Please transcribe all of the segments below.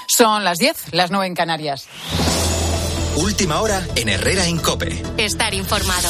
Son las 10, las 9 en Canarias. Última hora en Herrera en COPE. Estar informado.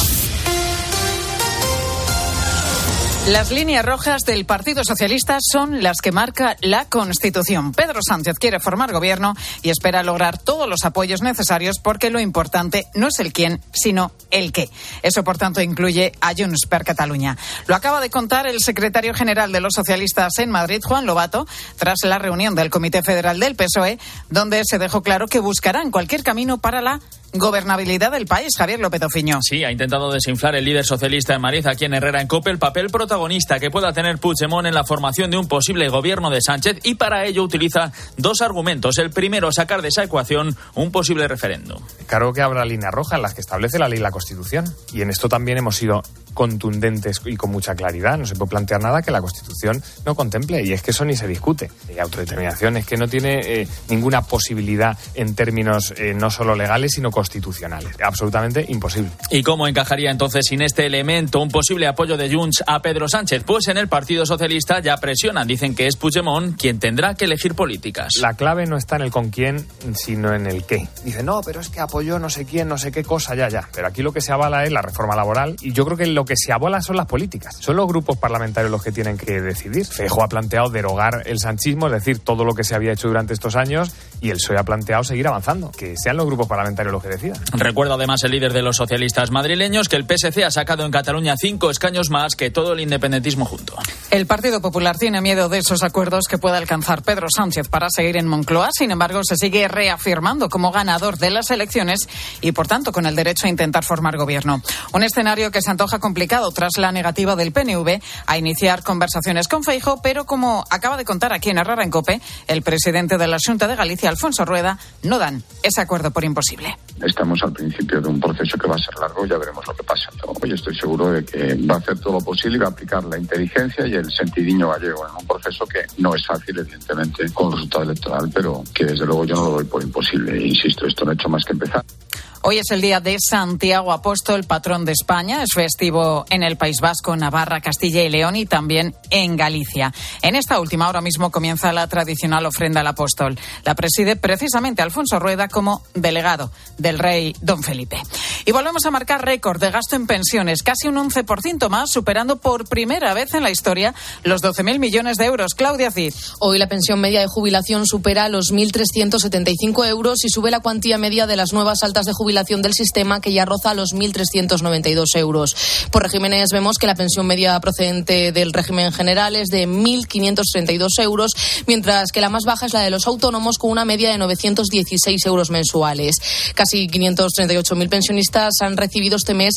Las líneas rojas del Partido Socialista son las que marca la Constitución. Pedro Sánchez quiere formar gobierno y espera lograr todos los apoyos necesarios porque lo importante no es el quién, sino el qué. Eso, por tanto, incluye a Junts per Catalunya. Lo acaba de contar el secretario general de los socialistas en Madrid, Juan Lobato, tras la reunión del Comité Federal del PSOE, donde se dejó claro que buscarán cualquier camino para la gobernabilidad del país. Javier López Ofiño. Sí, ha intentado desinflar el líder socialista en Madrid, aquí en Herrera en COPE, el papel protagonista que pueda tener Puigdemont en la formación de un posible gobierno de Sánchez, y para ello utiliza dos argumentos. El primero, sacar de esa ecuación un posible referéndum. Claro que habrá líneas rojas en las que establece la ley y la Constitución, y en esto también hemos sido contundentes y con mucha claridad. No se puede plantear nada que la Constitución no contemple, y es que eso ni se discute. Y autodeterminación es que no tiene ninguna posibilidad en términos no solo legales, sino constitucionales. Absolutamente imposible. ¿Y cómo encajaría entonces sin este elemento un posible apoyo de Junts a Pedro Sánchez? Pues en el Partido Socialista ya presionan. Dicen que es Puigdemont quien tendrá que elegir políticas. La clave no está en el con quién, sino en el qué. Dicen, no, pero es que apoyó no sé quién, no sé qué cosa, ya. Pero aquí lo que se avala es la reforma laboral, y yo creo que lo que se avala son las políticas. Son los grupos parlamentarios los que tienen que decidir. Feijóo ha planteado derogar el sanchismo, es decir, todo lo que se había hecho durante estos años, y el PSOE ha planteado seguir avanzando. Que sean los grupos parlamentarios los que decidan. Recuerda además el líder de los socialistas madrileños que el PSC ha sacado en Cataluña 5 escaños más que todo el independentismo junto. El Partido Popular tiene miedo de esos acuerdos que pueda alcanzar Pedro Sánchez para seguir en Moncloa. Sin embargo, se sigue reafirmando como ganador de las elecciones y, por tanto, con el derecho a intentar formar gobierno. Un escenario que se antoja complicado tras la negativa del PNV a iniciar conversaciones con Feijóo, pero como acaba de contar aquí en Herrera en COPE, el presidente de la Xunta de Galicia, Alfonso Rueda, no dan ese acuerdo por imposible. Estamos al principio de un proceso que va a ser largo, ya veremos lo que pasa. Yo estoy seguro de que va a hacer todo lo posible y va a aplicar la inteligencia y el sentidiño gallego en un proceso que no es fácil, evidentemente, con el resultado electoral, pero que desde luego yo no lo doy por imposible. Insisto, esto no ha hecho más que empezar. Hoy es el día de Santiago Apóstol, patrón de España. Es festivo en el País Vasco, Navarra, Castilla y León y también en Galicia. En esta última ahora mismo comienza la tradicional ofrenda al apóstol. La preside precisamente Alfonso Rueda como delegado del rey Don Felipe. Y volvemos a marcar récord de gasto en pensiones, casi un 11% más, superando por primera vez en la historia los 12.000 millones de euros. Claudia Cid. Hoy la pensión media de jubilación supera los 1.375 euros y sube la cuantía media de las nuevas altas de jubilación del sistema, que ya roza los 1.392 euros. Por regímenes vemos que la pensión media procedente del régimen general es de 1.532 euros, mientras que la más baja es la de los autónomos, con una media de 916 euros mensuales. Casi 538.000 pensionistas han recibido este mes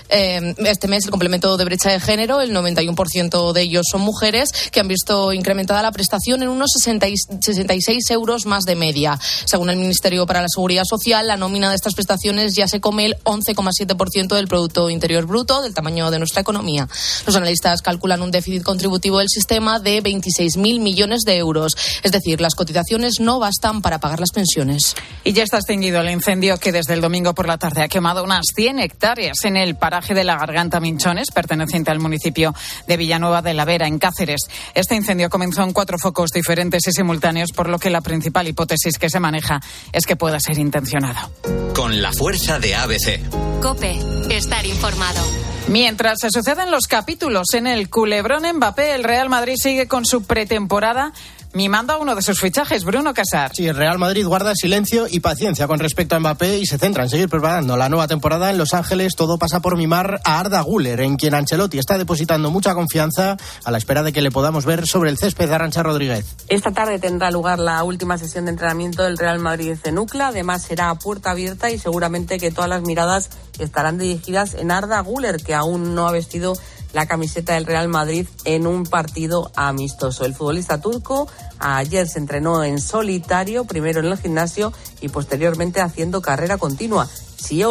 el complemento de brecha de género. El 91% de ellos son mujeres, que han visto incrementada la prestación en unos 66 euros más de media. Según el Ministerio para la Seguridad Social, la nómina de estas prestaciones ya se come el 11,7% del Producto Interior Bruto, del tamaño de nuestra economía. Los analistas calculan un déficit contributivo del sistema de 26.000 millones de euros. Es decir, las cotizaciones no bastan para pagar las pensiones. Y ya está extinguido el incendio que desde el domingo por la tarde ha quemado unas 100 hectáreas en el paraje de la Garganta Minchones, perteneciente al municipio de Villanueva de la Vera, en Cáceres. Este incendio comenzó en 4 focos diferentes y simultáneos, por lo que la principal hipótesis que se maneja es que pueda ser intencionado. Con la fuerza de ABC. COPE. Estar informado. Mientras se suceden los capítulos en el culebrón Mbappé, el Real Madrid sigue con su pretemporada mimando a uno de sus fichajes, Bruno Casar. Sí, el Real Madrid guarda silencio y paciencia con respecto a Mbappé y se centra en seguir preparando la nueva temporada en Los Ángeles. Todo pasa por mimar a Arda Güler, en quien Ancelotti está depositando mucha confianza, a la espera de que le podamos ver sobre el césped de Arantxa Rodríguez. Esta tarde tendrá lugar la última sesión de entrenamiento del Real Madrid en Ucla. Además será a puerta abierta y seguramente que todas las miradas estarán dirigidas en Arda Güler, que aún no ha vestido la camiseta del Real Madrid en un partido amistoso. El futbolista turco ayer se entrenó en solitario, primero en el gimnasio y posteriormente haciendo carrera continua. Si hoy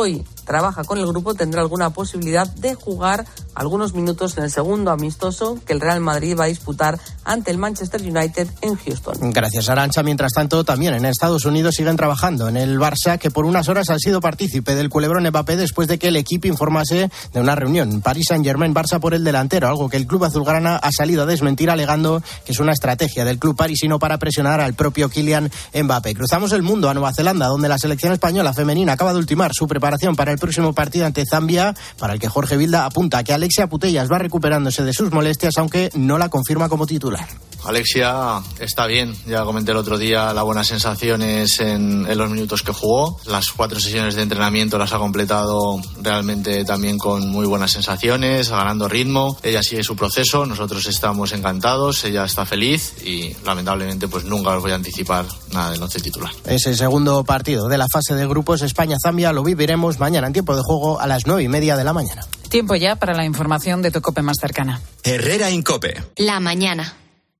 trabaja con el grupo, tendrá alguna posibilidad de jugar algunos minutos en el segundo amistoso que el Real Madrid va a disputar ante el Manchester United en Houston. Gracias, Arantxa. Mientras tanto, también en Estados Unidos siguen trabajando en el Barça, que por unas horas ha sido partícipe del culebrón Mbappé después de que el equipo informase de una reunión Paris Saint-Germain-Barça por el delantero, algo que el club azulgrana ha salido a desmentir alegando que es una estrategia del club parisino para presionar al propio Kylian Mbappé. Cruzamos el mundo a Nueva Zelanda, donde la selección española femenina acaba de ultimar su preparación para el próximo partido ante Zambia, para el que Jorge Vilda apunta a que Alexia Putellas va recuperándose de sus molestias, aunque no la confirma como titular. Alexia está bien, ya comenté el otro día las buenas sensaciones en los minutos que jugó. Las 4 sesiones de entrenamiento las ha completado realmente también con muy buenas sensaciones, ganando ritmo. Ella sigue su proceso, nosotros estamos encantados, ella está feliz y lamentablemente pues nunca os voy a anticipar nada del once titular. Ese segundo partido de la fase de grupos España-Zambia lo viviremos mañana en tiempo de juego a las 9:30 de la mañana. Tiempo ya para la información de tu COPE más cercana. Herrera Incope. La mañana.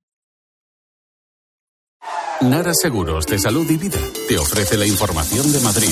Nara Seguros de Salud y Vida te ofrece la información de Madrid.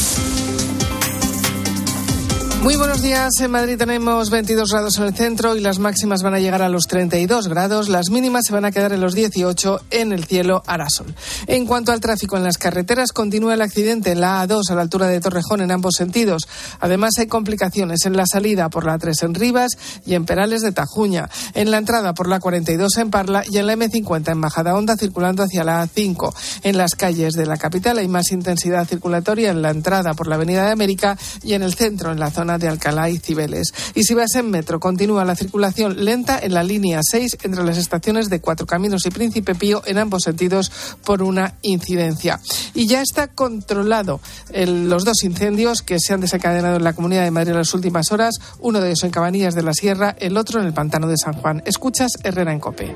Muy buenos días. En Madrid tenemos 22 grados en el centro y las máximas van a llegar a los 32 grados. Las mínimas se van a quedar en los 18 en el cielo Arasol. En cuanto al tráfico en las carreteras, continúa el accidente en la A2 a la altura de Torrejón en ambos sentidos. Además, hay complicaciones en la salida por la A3 en Rivas y en Perales de Tajuña, en la entrada por la 42 en Parla y en la M50 en Majadahonda circulando hacia la A5. En las calles de la capital hay más intensidad circulatoria en la entrada por la Avenida de América y en el centro, en la zona de Alcalá y Cibeles. Y si vas en metro, continúa la circulación lenta en la línea 6 entre las estaciones de Cuatro Caminos y Príncipe Pío en ambos sentidos por una incidencia. Y ya está controlado los 2 incendios que se han desencadenado en la Comunidad de Madrid en las últimas horas, uno de ellos en Cabanillas de la Sierra, el otro en el Pantano de San Juan. Escuchas Herrera en COPE.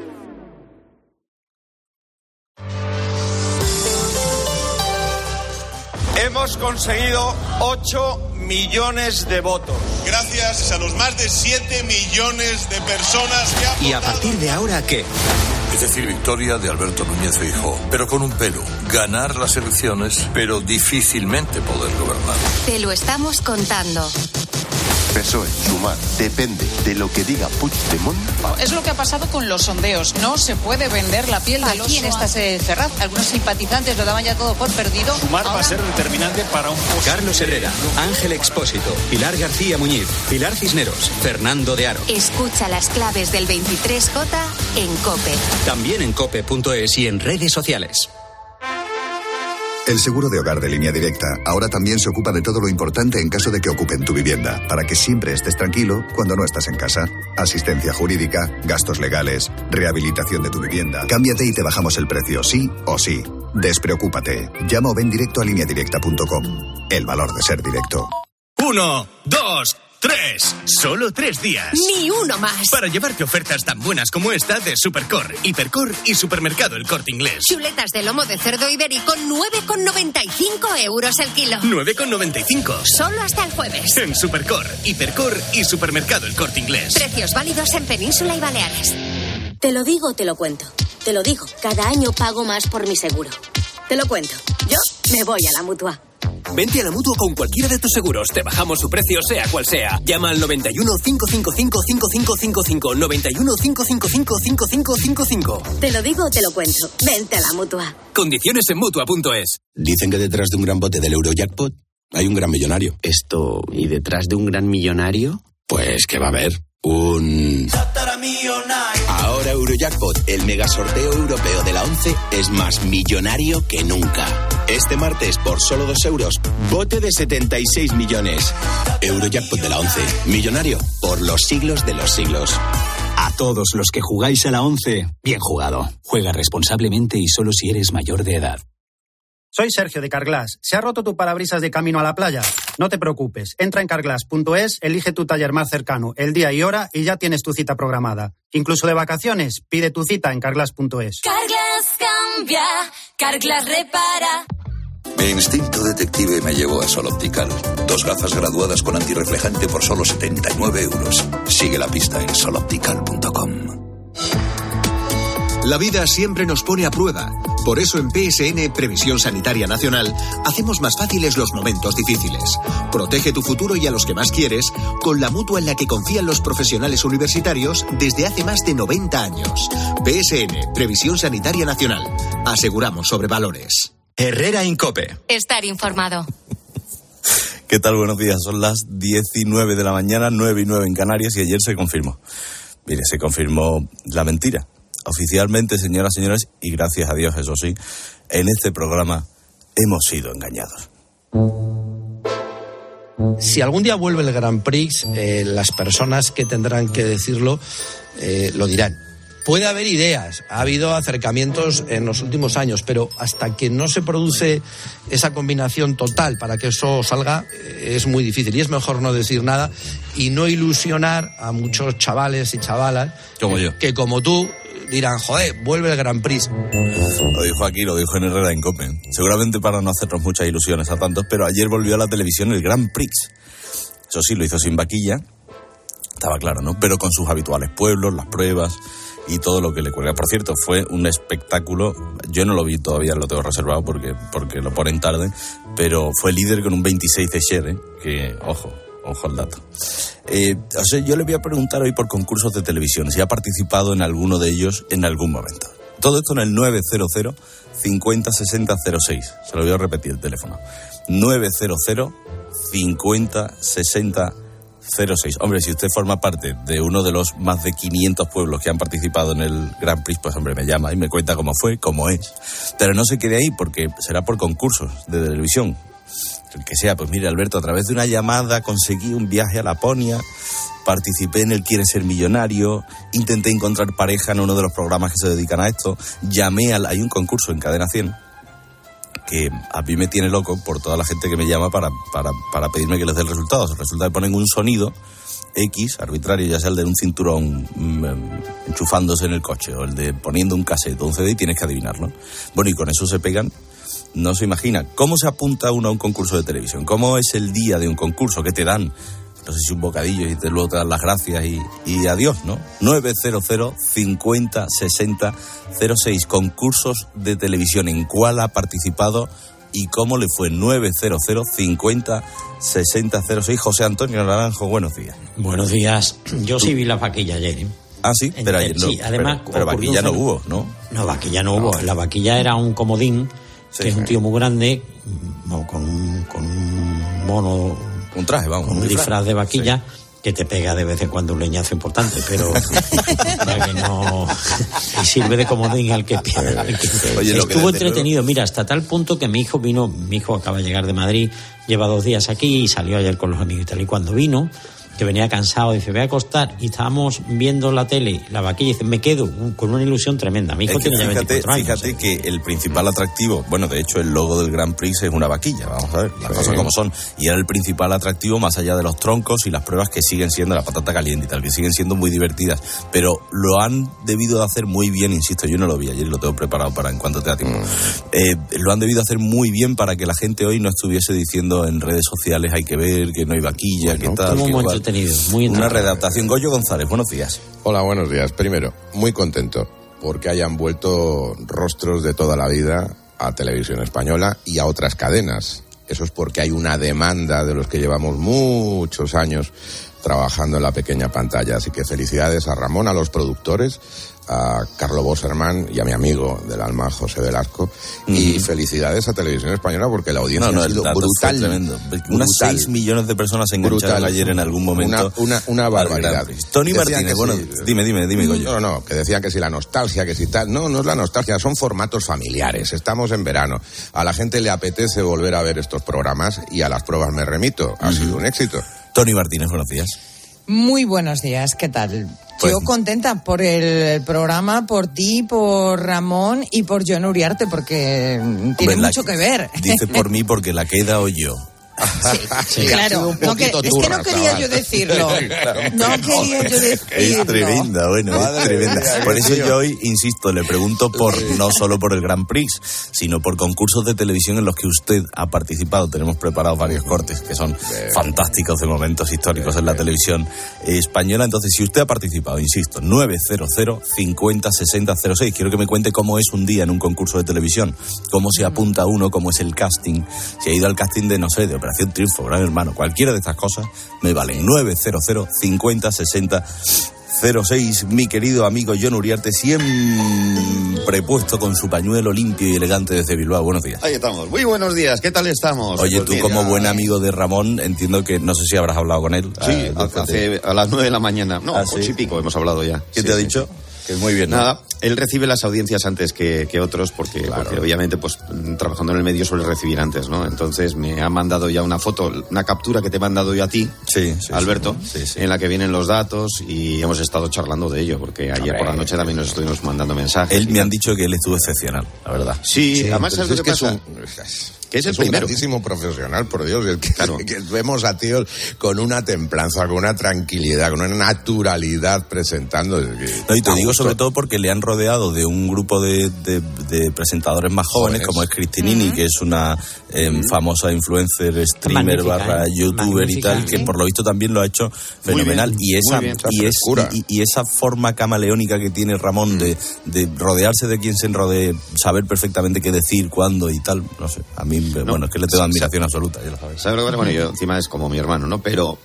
Hemos conseguido 8 millones de votos. Gracias a los más de 7 millones de personas que han votado. ¿Y a partir de ahora qué? Es decir, victoria de Alberto Núñez Feijóo, pero con un pero. Ganar las elecciones, pero difícilmente poder gobernar. Te lo estamos contando. PSOE, Sumar, depende de lo que diga Puigdemont. Es lo que ha pasado con los sondeos. No se puede vender la piel del oso. Aquí en esta Ferraz, algunos simpatizantes lo daban ya todo por perdido. Sumar va a ser determinante para un... Carlos Herrera, Ángel Expósito, Pilar García Muñiz, Pilar Cisneros, Fernando de Aro. Escucha las claves del 23J en COPE. También en cope.es y en redes sociales. El seguro de hogar de Línea Directa ahora también se ocupa de todo lo importante en caso de que ocupen tu vivienda, para que siempre estés tranquilo cuando no estás en casa. Asistencia jurídica, gastos legales, rehabilitación de tu vivienda. Cámbiate y te bajamos el precio, sí o sí. Despreocúpate. Llama o ven directo a lineadirecta.com. El valor de ser directo. 1, 2, 3. Solo 3 días. Ni uno más. Para llevarte ofertas tan buenas como esta de Supercor, Hipercor y Supermercado El Corte Inglés. Chuletas de lomo de cerdo ibérico, 9,95 euros el kilo. 9,95. Solo hasta el jueves. En Supercor, Hipercor y Supermercado El Corte Inglés. Precios válidos en Península y Baleares. Te lo digo, te lo cuento. Te lo digo, cada año pago más por mi seguro. Te lo cuento. Yo me voy a la Mutua. Vente a la Mutua con cualquiera de tus seguros. Te bajamos su precio, sea cual sea. Llama al 91 555 5555. 91 555 5555. Te lo digo, te lo cuento. Vente a la Mutua. Condiciones en Mutua.es. Dicen que detrás de un gran bote del Eurojackpot hay un gran millonario. ¿Y detrás de un gran millonario? Pues que va a haber un... Ahora Eurojackpot, el mega sorteo europeo de la 11, es más millonario que nunca. Este martes, por solo 2 euros, bote de 76 millones. Eurojackpot de la 11, millonario por los siglos de los siglos. A todos los que jugáis a la 11, bien jugado. Juega responsablemente y solo si eres mayor de edad. Soy Sergio de Carglass. ¿Se ha roto tu parabrisas de camino a la playa? No te preocupes. Entra en carglass.es, elige tu taller más cercano, el día y hora y ya tienes tu cita programada. Incluso de vacaciones, pide tu cita en carglass.es. Carglass cambia, Carglass repara. Mi instinto detective me llevó a Sol Optical. 2 gafas graduadas con antirreflejante por solo 79 euros. Sigue la pista en soloptical.com. La vida siempre nos pone a prueba Por eso en PSN, Previsión Sanitaria Nacional, hacemos más fáciles los momentos difíciles. Protege tu futuro y a los que más quieres con la mutua en la que confían los profesionales universitarios desde hace más de 90 años. PSN, Previsión Sanitaria Nacional. Aseguramos sobre valores. Herrera Incope. Estar informado. ¿Qué tal? Buenos días. Son las 19 de la mañana, 9:09 en Canarias, y ayer se confirmó. Mire, se confirmó la mentira. Oficialmente, señoras y señores, y gracias a Dios, eso sí, en este programa hemos sido engañados. Si algún día vuelve el Grand Prix, las personas que tendrán que decirlo lo dirán. Puede haber ideas, ha habido acercamientos en los últimos años, pero hasta que no se produce esa combinación total para que eso salga, es muy difícil. Y es mejor no decir nada y no ilusionar a muchos chavales y chavalas como yo, que como tú dirán, joder, vuelve el Grand Prix. Lo dijo aquí, lo dijo en Herrera en Cope. Seguramente para no hacernos muchas ilusiones a tantos, pero ayer volvió a la televisión el Grand Prix. Eso sí, lo hizo sin vaquilla, estaba claro, ¿no? Pero con sus habituales pueblos, las pruebas y todo lo que le cuelga. Por cierto, fue un espectáculo. Yo no lo vi todavía, lo tengo reservado porque lo ponen tarde, pero fue líder con un 26 de share, que, ojo al dato. O sea, yo le voy a preguntar hoy por concursos de televisión, si ha participado en alguno de ellos en algún momento. Todo esto en el 900 50 60 06. Se lo voy a repetir el teléfono. 900 50 60 06. Hombre, si usted forma parte de uno de los más de 500 pueblos que han participado en el Grand Prix, pues hombre, me llama y me cuenta cómo fue, cómo es. Pero no se quede ahí, porque será por concursos de televisión. El que sea, pues mire, Alberto, a través de una llamada conseguí un viaje a Laponia, participé en el Quiere Ser Millonario, intenté encontrar pareja en uno de los programas que se dedican a esto, hay un concurso en Cadena 100 que a mí me tiene loco por toda la gente que me llama para pedirme que les dé el resultado. Resulta que ponen un sonido X, arbitrario, ya sea el de un cinturón enchufándose en el coche, o el de poniendo un cassette o un CD, y tienes que adivinarlo. Bueno, y con eso se pegan. No se imagina. ¿Cómo se apunta uno a un concurso de televisión? ¿Cómo es el día de un concurso? ¿Qué te dan? No sé si un bocadillo y luego te dan las gracias y adiós, ¿no? 900 50 60 06. Concursos de televisión. ¿En cuál ha participado y cómo le fue? 900 50 60 06. José Antonio Naranjo, buenos días. Buenos días. Yo sí vi la vaquilla ayer, ¿eh? Ah, sí, pero ayer no. Sí, además, pero vaquilla no hubo, ¿no? No, vaquilla no hubo. La vaquilla era un comodín, que es un tío muy grande, con un mono, un traje, vamos, con un disfraz de vaquilla, que te pega de vez en cuando un leñazo importante, pero para que no, y sirve de comodín al que pierde. Oye, estuvo entretenido, mira, hasta tal punto que mi hijo acaba de llegar de Madrid, lleva 2 días aquí y salió ayer con los amigos y tal, y cuando vino, que venía cansado, dice, voy a acostar, y estábamos viendo la tele, la vaquilla, y dice, me quedo con una ilusión tremenda. Mi hijo tiene ya 24 años. Fíjate que el principal atractivo, bueno, de hecho el logo del Grand Prix es una vaquilla, vamos a ver, las cosas como son, y era el principal atractivo más allá de los troncos y las pruebas que siguen siendo la patata caliente y tal, que siguen siendo muy divertidas, pero lo han debido de hacer muy bien, insisto, yo no lo vi ayer y lo tengo preparado para en cuanto te da tiempo. Lo han debido hacer muy bien para que la gente hoy no estuviese diciendo en redes sociales, hay que ver, que no hay vaquilla, que tal, que igual. Una redactación. Goyo González, buenos días. Hola, buenos días. Primero, muy contento porque hayan vuelto rostros de toda la vida a Televisión Española y a otras cadenas. Eso es porque hay una demanda de los que llevamos muchos años trabajando en la pequeña pantalla. Así que felicidades a Ramón, a los productores, a Carlo Boserman y a mi amigo del alma, José Velasco. Y felicidades a Televisión Española porque la audiencia ha sido brutal. Tremendo. Unas 6 millones de personas se engancharon ayer en algún momento. Una barbaridad. Tony Martínez, bueno, dime, Goyo. No, que decían que si la nostalgia, que si tal. No es la nostalgia, son formatos familiares. Estamos en verano. A la gente le apetece volver a ver estos programas y a las pruebas me remito. Ha sido un éxito. Tony Martínez, buenos días. Muy buenos días, ¿qué tal? Pues, yo contenta por el programa, por ti, por Ramón y por Jon Uriarte, porque tiene mucho que ver. Dice por mí porque la que he dado yo Sí, claro. Es que no quería yo decirlo. No quería yo decirlo. Es tremenda, es tremenda. Por eso yo hoy, insisto, le pregunto no solo por el Grand Prix, sino por concursos de televisión en los que usted ha participado. Tenemos preparados varios cortes que son fantásticos de momentos históricos en la televisión española. Entonces, si usted ha participado, insisto, 900 50 60 06. Quiero que me cuente cómo es un día en un concurso de televisión, cómo se apunta uno, cómo es el casting, si ha ido al casting de, no sé, de Operación Triunfo, Gran Hermano, cualquiera de estas cosas me valen. 900 50 60 06. Mi querido amigo Jon Uriarte, siempre puesto con su pañuelo limpio y elegante desde Bilbao. Buenos días. Ahí estamos. Muy buenos días. ¿Qué tal estamos? Oye, pues tú como buen amigo de Ramón, entiendo que, no sé si habrás hablado con él. Sí, hace a las 9 de la mañana. No, 8 y pico hemos hablado ya. ¿Qué te ha dicho? Que muy bien, ¿no? Nada, él recibe las audiencias antes que otros porque obviamente pues trabajando en el medio suele recibir antes, ¿no? Entonces me ha mandado ya una foto, una captura que te he mandado yo a ti, Alberto, en la que vienen los datos y hemos estado charlando de ello porque ayer por la noche también nos estuvimos mandando mensajes. Me han dicho que él estuvo excepcional, la verdad. Sí, además ¿sabes lo que pasa? Que es el primero. Un grandísimo profesional, por Dios. Que vemos a tíos con una templanza, con una tranquilidad, con una naturalidad presentando. No, y te digo sobre todo porque le han rodeado de un grupo de presentadores más jóvenes, como es Cristinini, que es una famosa influencer, streamer, youtuber y tal, que por lo visto también lo ha hecho fenomenal. Y esa forma camaleónica que tiene Ramón de rodearse de quien se enrodee, saber perfectamente qué decir, cuándo y tal, no sé, a mí, bueno, es que le tengo admiración absoluta, ya lo sabes. ¿Sabes lo que? Bueno, yo encima es como mi hermano, ¿no? Pero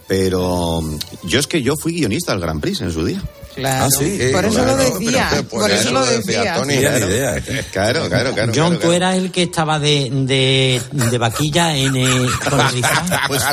yo fui guionista del Grand Prix en su día. Claro, por eso lo decía. Por eso lo decía. Tony, claro. John, ¿tú eras el que estaba de vaquilla con el disfraz? Pues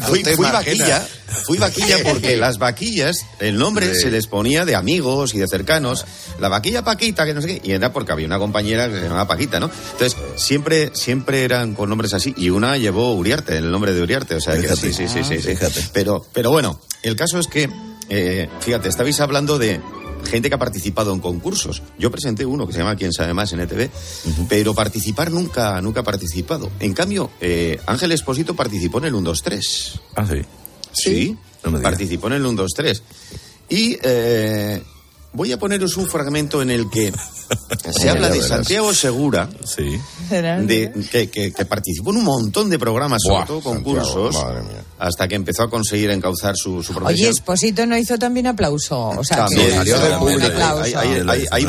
fui vaquilla porque las vaquillas, el nombre se les ponía de amigos y de cercanos. La vaquilla Paquita, que no sé qué, y era porque había una compañera que se llamaba Paquita, ¿no? Entonces, siempre eran con nombres así, y una llevó Uriarte, el nombre de Uriarte, o sea, fíjate, que sí. Pero bueno, el caso es que fíjate, estabais hablando de gente que ha participado en concursos. Yo presenté uno que se llama Quién sabe más en ETV, pero participar nunca ha participado. En cambio, Ángel Expósito participó en el 1, 2, 3. Ah, sí. Sí, no participó en el 1, 2, 3. Y voy a poneros un fragmento en el que se habla de Santiago Segura, que participó en un montón de programas, sobre todo concursos, hasta que empezó a conseguir encauzar su profesión. Oye, Expósito no hizo también aplauso. O sea, también salió del público. Ahí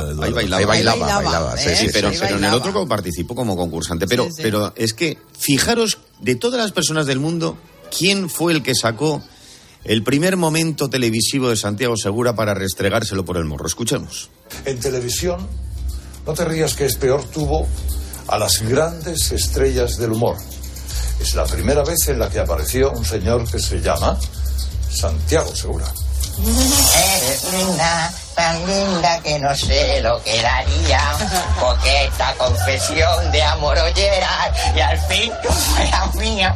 bailaba. Sí, pero en el otro participó como concursante. Pero es que, fijaros, de todas las personas del mundo, ¿quién fue el que sacó el primer momento televisivo de Santiago Segura para restregárselo por el morro? Escuchemos. En televisión, no te rías que es peor, tuvo a las grandes estrellas del humor. Es la primera vez en la que apareció un señor que se llama Santiago Segura. Eres linda, tan linda que no sé lo que daría. Coqueta confesión de amor oyeras y al fin era mía.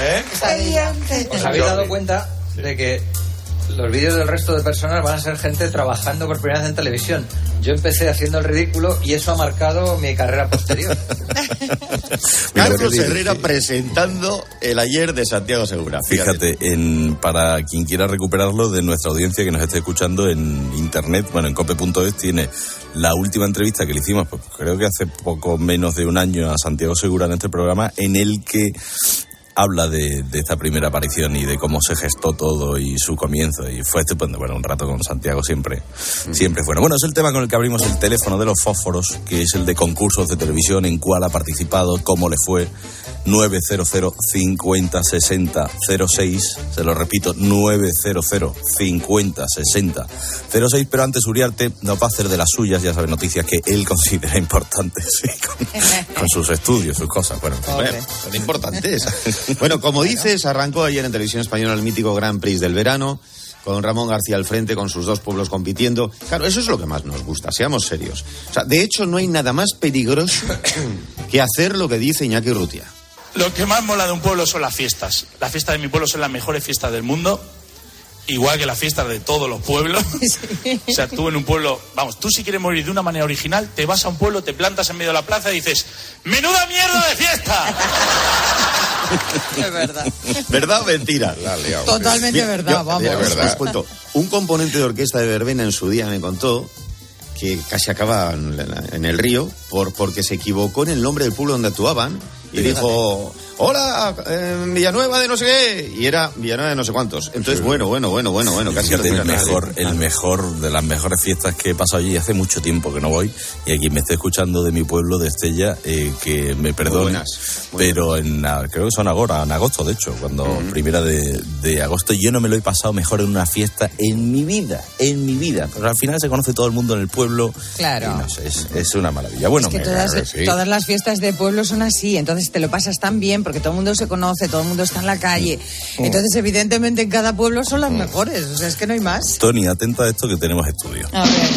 ¿Os habéis dado cuenta de que los vídeos del resto de personas van a ser gente trabajando por primera vez en televisión? Yo empecé haciendo el ridículo y eso ha marcado mi carrera posterior. Carlos Herrera presentando el ayer de Santiago Segura. Fíjate, para quien quiera recuperarlo de nuestra audiencia que nos esté escuchando en internet, bueno, en cope.es tiene la última entrevista que le hicimos, pues creo que hace poco menos de un año a Santiago Segura en este programa, en el que habla de esta primera aparición y de cómo se gestó todo y su comienzo, y fue estupendo. Bueno, un rato con Santiago siempre bueno. Bueno, es el tema con el que abrimos el teléfono de los fósforos, que es el de concursos de televisión, en cuál ha participado, cómo le fue. 900 50 60 06, se lo repito, 900 50 60 06, pero antes Uriarte nos va a hacer de las suyas, ya sabe, noticias que él considera importantes, ¿sí? con sus estudios, sus cosas, bueno, son importantes. Bueno, como dices, arrancó ayer en Televisión Española el mítico Grand Prix del verano, con Ramón García al frente, con sus dos pueblos compitiendo. Claro, eso es lo que más nos gusta, seamos serios. O sea, de hecho, no hay nada más peligroso que hacer lo que dice Iñaki Urrutia. Lo que más mola de un pueblo son las fiestas. Las fiestas de mi pueblo son las mejores fiestas del mundo, igual que las fiestas de todos los pueblos. Sí. O sea, tú en un pueblo, vamos, tú si quieres morir de una manera original, te vas a un pueblo, te plantas en medio de la plaza y dices, ¡menuda mierda de fiesta! Es verdad. ¿Verdad o mentira? Totalmente verdad, vamos. Os cuento, un componente de orquesta de verbena en su día me contó que casi acaba en el río porque se equivocó en el nombre del pueblo donde actuaban y dijo... Hola, Villanueva de no sé qué, y era Villanueva de no sé cuántos. Entonces, bueno, casi el mejor de las mejores fiestas que he pasado allí. Hace mucho tiempo que no voy, y aquí me estoy escuchando de mi pueblo, de Estella, que me perdone, pero creo que son ahora, en agosto, de hecho, cuando primera de agosto, yo no me lo he pasado mejor en una fiesta en mi vida, pero al final se conoce todo el mundo en el pueblo. Claro. Y no sé, es una maravilla. Bueno, es que todas las fiestas de pueblo son así, entonces te lo pasas tan bien, porque todo el mundo se conoce, todo el mundo está en la calle. Entonces, evidentemente, en cada pueblo son las mejores. O sea, es que no hay más. Tony, atenta a esto que tenemos estudio. A ver.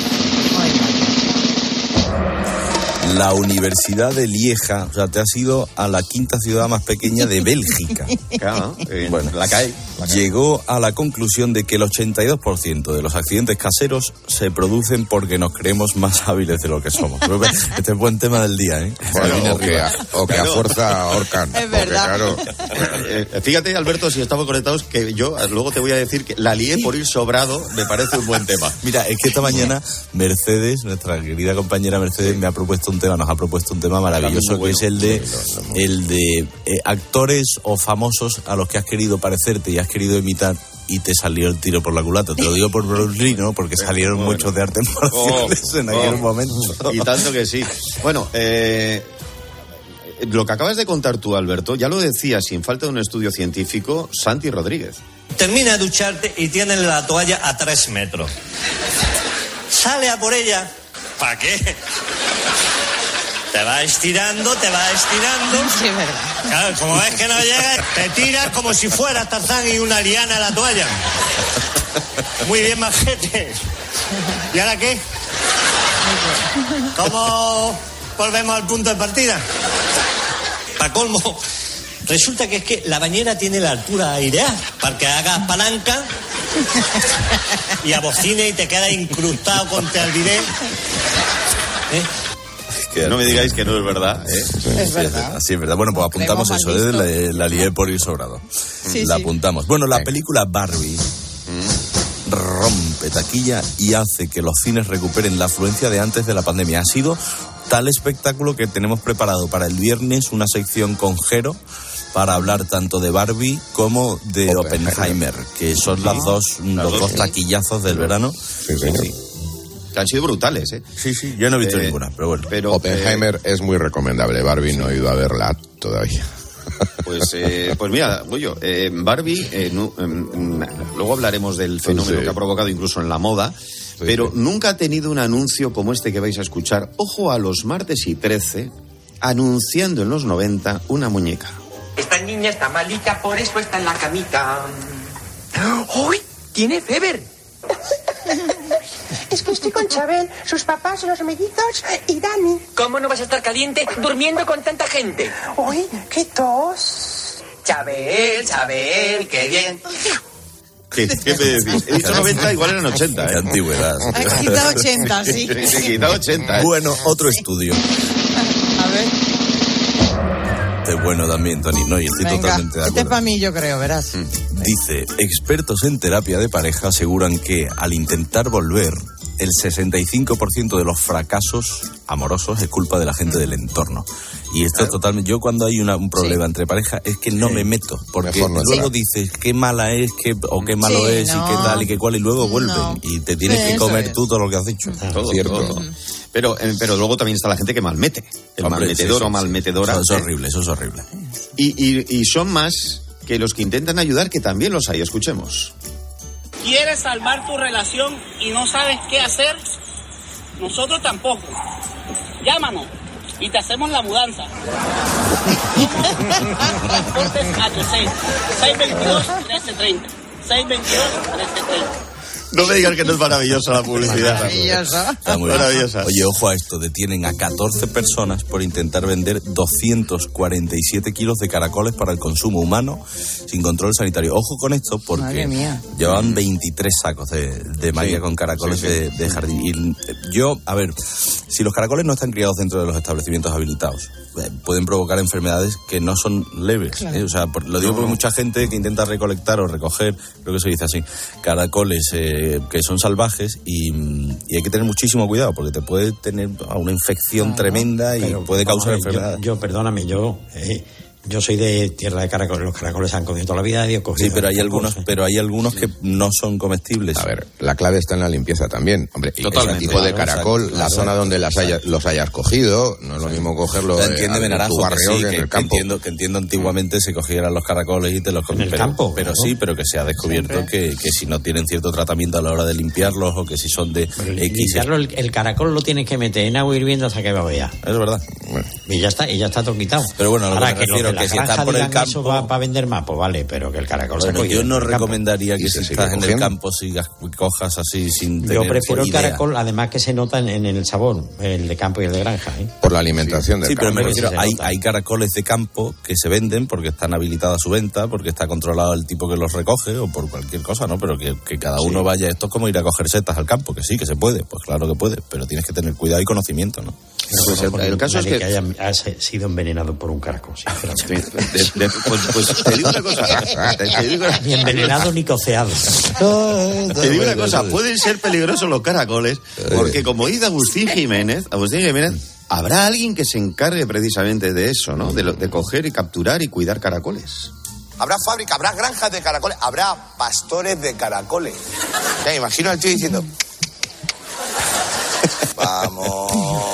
La Universidad de Lieja, o sea, te has ido a la quinta ciudad más pequeña de Bélgica. Claro, bueno, la CAE. Llegó a la conclusión de que el 82% de los accidentes caseros se producen porque nos creemos más hábiles de lo que somos. Este es buen tema del día, ¿eh? Bueno, o que a fuerza ahorcan. Es verdad. Fíjate, Alberto, si estamos conectados, que yo luego te voy a decir que la lié por ir sobrado, me parece un buen tema. Mira, es que esta mañana Mercedes, nuestra querida compañera Mercedes, nos ha propuesto un tema maravilloso, que es el de actores o famosos a los que has querido parecerte y has querido imitar y te salió el tiro por la culata. Te lo digo por Bruce Lee, ¿no? Porque salieron muchos de artes marciales en aquel momento. Y tanto que sí. Bueno, lo que acabas de contar tú, Alberto, ya lo decía sin falta de un estudio científico Santi Rodríguez. Termina de ducharte y tienes la toalla a 3 metros. Sale a por ella. ¿Para qué? Te va estirando. Sí, es verdad. Claro, como ves que no llega, te tiras como si fuera Tarzán y una liana a la toalla. Muy bien, majete. ¿Y ahora qué? ¿Cómo volvemos al punto de partida? Para colmo, resulta que es que la bañera tiene la altura aireada, para que hagas palanca y abocine y te queda incrustado contra el bidet. Que no me digáis que no es verdad, ¿eh? Es verdad. Sí, es verdad. Bueno, pues apuntamos eso, la lié por ir sobrado. La apuntamos. Bueno, la película Barbie rompe taquilla y hace que los cines recuperen la afluencia de antes de la pandemia. Ha sido tal espectáculo que tenemos preparado para el viernes una sección con Jero para hablar tanto de Barbie como de Oppenheimer, que son los dos taquillazos del verano. Sí. Que han sido brutales, ¿eh? Sí, yo no he visto ninguna, pero bueno. Oppenheimer es muy recomendable. Barbie no he ido a verla todavía. Pues mira, Goyo, Barbie, luego hablaremos del fenómeno que ha provocado incluso en la moda, pero nunca ha tenido un anuncio como este que vais a escuchar. Ojo a los martes y 13, anunciando en los 90 una muñeca. Esta niña está malita, por eso está en la camita. ¡Uy! ¡Tiene fever! Es que estoy con Chabel, sus papás, los mellizos y Dani. ¿Cómo no vas a estar caliente durmiendo con tanta gente? ¡Uy, qué tos! Chabel, qué bien. ¿Qué me decís? He dicho 90, igual eran 80, ¿eh? Qué antigüedad. Ha quitado 80, sí. Sí, quitado 80, ¿eh? Bueno, otro estudio. A ver. Este es bueno también, Tony, ¿no? Y estoy totalmente de acuerdo. Este es para mí, yo creo, verás. Dice, expertos en terapia de pareja aseguran que al intentar volver, el 65% de los fracasos amorosos es culpa de la gente del entorno. Y esto es totalmente... Yo cuando hay un problema entre pareja es que no me meto, porque luego dices qué mala es, o qué malo es, y qué tal y qué cual, y luego vuelven. Y te tienes que comer tú todo lo que has dicho. Todo. Pero luego también está la gente que malmete. El malmetedor o malmetedora. Eso es horrible. Y son más que los que intentan ayudar, que también los hay. Escuchemos. ¿Quieres salvar tu relación y no sabes qué hacer? Nosotros tampoco. Llámanos y te hacemos la mudanza. Transportes HC 622-1330. 622-1330. No me digas que no es maravillosa la publicidad. Maravillosa. Está muy maravillosa. Oye, ojo a esto, detienen a 14 personas por intentar vender 247 kilos de caracoles para el consumo humano sin control sanitario. Ojo con esto porque llevaban 23 sacos de malla con caracoles de jardín. Y yo, a ver, si los caracoles no están criados dentro de los establecimientos habilitados, pueden provocar enfermedades que no son leves. Claro. O sea, lo digo porque mucha gente que intenta recolectar o recoger, creo que se dice así, caracoles que son salvajes y hay que tener muchísimo cuidado porque te puede tener una infección tremenda y puede causar enfermedades. Perdóname, yo soy de tierra de caracoles, los caracoles han comido toda la vida y he cogido. Sí, pero hay algunos que no son comestibles. A ver, la clave está en la limpieza también. Hombre, totalmente. El tipo de caracol, la zona donde los hayas cogido, no es lo mismo cogerlo en tu barrio que en el campo. Que entiendo antiguamente se cogieran los caracoles y te los comían. En el campo. Pero sí, pero que se ha descubierto que si no tienen cierto tratamiento a la hora de limpiarlos o que si son de X. Limpiarlo, el caracol lo tienes que meter en agua hirviendo hasta que babea. Es verdad. Y ya está todo quitado. Pero bueno, a lo que me refiero, que si estás por el campo... Eso va para vender más, pues vale, pero que el caracol se coge. Yo no recomendaría que si estás en el campo sigas, cojas así sin tener Yo prefiero el idea. caracol, además que se nota en el sabor, el de campo y el de granja. Por la alimentación del campo. Sí, pero me refiero, hay caracoles de campo que se venden porque están habilitadas su venta, porque está controlado el tipo que los recoge o por cualquier cosa, ¿no? Pero que cada uno vaya, esto es como ir a coger setas al campo, que sí, que se puede, pues claro que puede, pero tienes que tener cuidado y conocimiento, ¿no? Pues el caso es que haya sido envenenado por un caracol. Pues te digo una cosa. Ni envenenado ni coceado. Te digo una cosa, pueden ser peligrosos los caracoles, porque como dice Agustín Jiménez, habrá alguien que se encargue precisamente de eso, ¿no? De coger y capturar y cuidar caracoles. Habrá fábrica, habrá granjas de caracoles, habrá pastores de caracoles. Ya me imagino al tío diciendo... Vamos...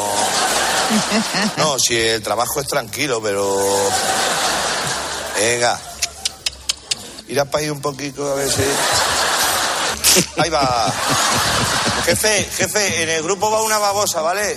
No, si el trabajo es tranquilo, pero... Venga. Irás para ahí un poquito a ver si... Ahí va. Jefe, en el grupo va una babosa, ¿vale?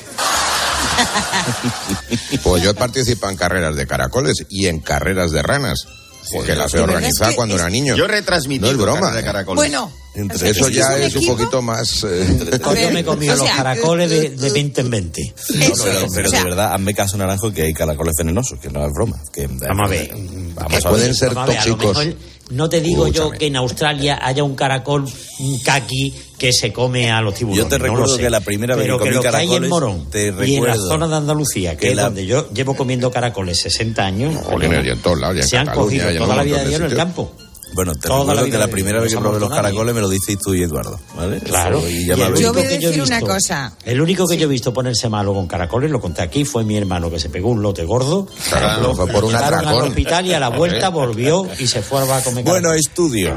Pues yo he participado en carreras de caracoles y en carreras de ranas. Porque las he organizado cuando era niño. Yo retransmití no es broma, de caracoles. Bueno... Eso ya es un poquito más... Yo me he comido los caracoles de 20 en 20. Pero de verdad, hazme caso, Naranjo, que hay caracoles venenosos, que no es broma. Vamos a ver. Pueden ser tóxicos. No te digo yo que en Australia haya un caracol caqui que se come a los tiburones. Yo te recuerdo que la primera vez que comí caracoles... Pero que lo que hay en Morón y en la zona de Andalucía, que es donde yo llevo comiendo caracoles 60 años... Y en todos lados, se han cogido toda la vida de ellos en el campo. Bueno, te recuerdo que la primera vez que probé los caracoles me lo dices tú y Eduardo, ¿vale? Claro. Yo voy a decir una cosa. El único que yo he visto ponerse malo con caracoles, lo conté aquí, fue mi hermano que se pegó un lote gordo. Claro, fue por un atracón. Al hospital y a la vuelta volvió y se fue a comer caracoles. Bueno, estudio.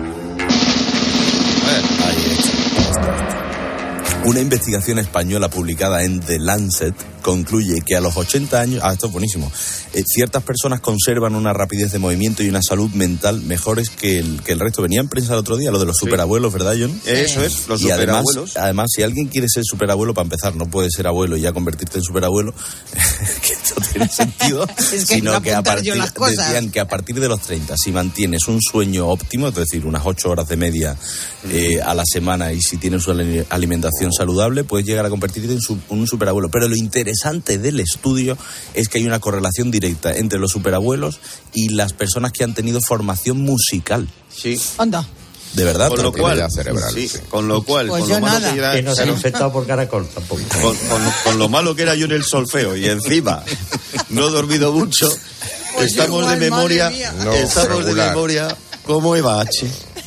Una investigación española publicada en The Lancet concluye que a los 80 años... esto es buenísimo. Ciertas personas conservan una rapidez de movimiento y una salud mental mejores que el resto. Venía en prensa el otro día lo de los superabuelos, ¿verdad, John? Eso es, los superabuelos. Además, si alguien quiere ser superabuelo, para empezar, no puede ser abuelo y ya convertirte en superabuelo, que esto tiene sentido, es que sino que decían que a partir de los 30, si mantienes un sueño óptimo, es decir, unas 8 horas de media a la semana, y si tienes una alimentación saludable, puedes llegar a convertirte en un superabuelo. Pero lo interesante del estudio es que hay una correlación directa entre los superabuelos y las personas que han tenido formación musical. Sí. Anda. De verdad, con lo cual, cerebral, sí, con lo cual, pues con lo malo nada. que era, que no se ha infectado por caracol tampoco. Con lo malo que era yo en el solfeo y encima no he dormido mucho, pues estamos igual, de memoria, de memoria como Eva H.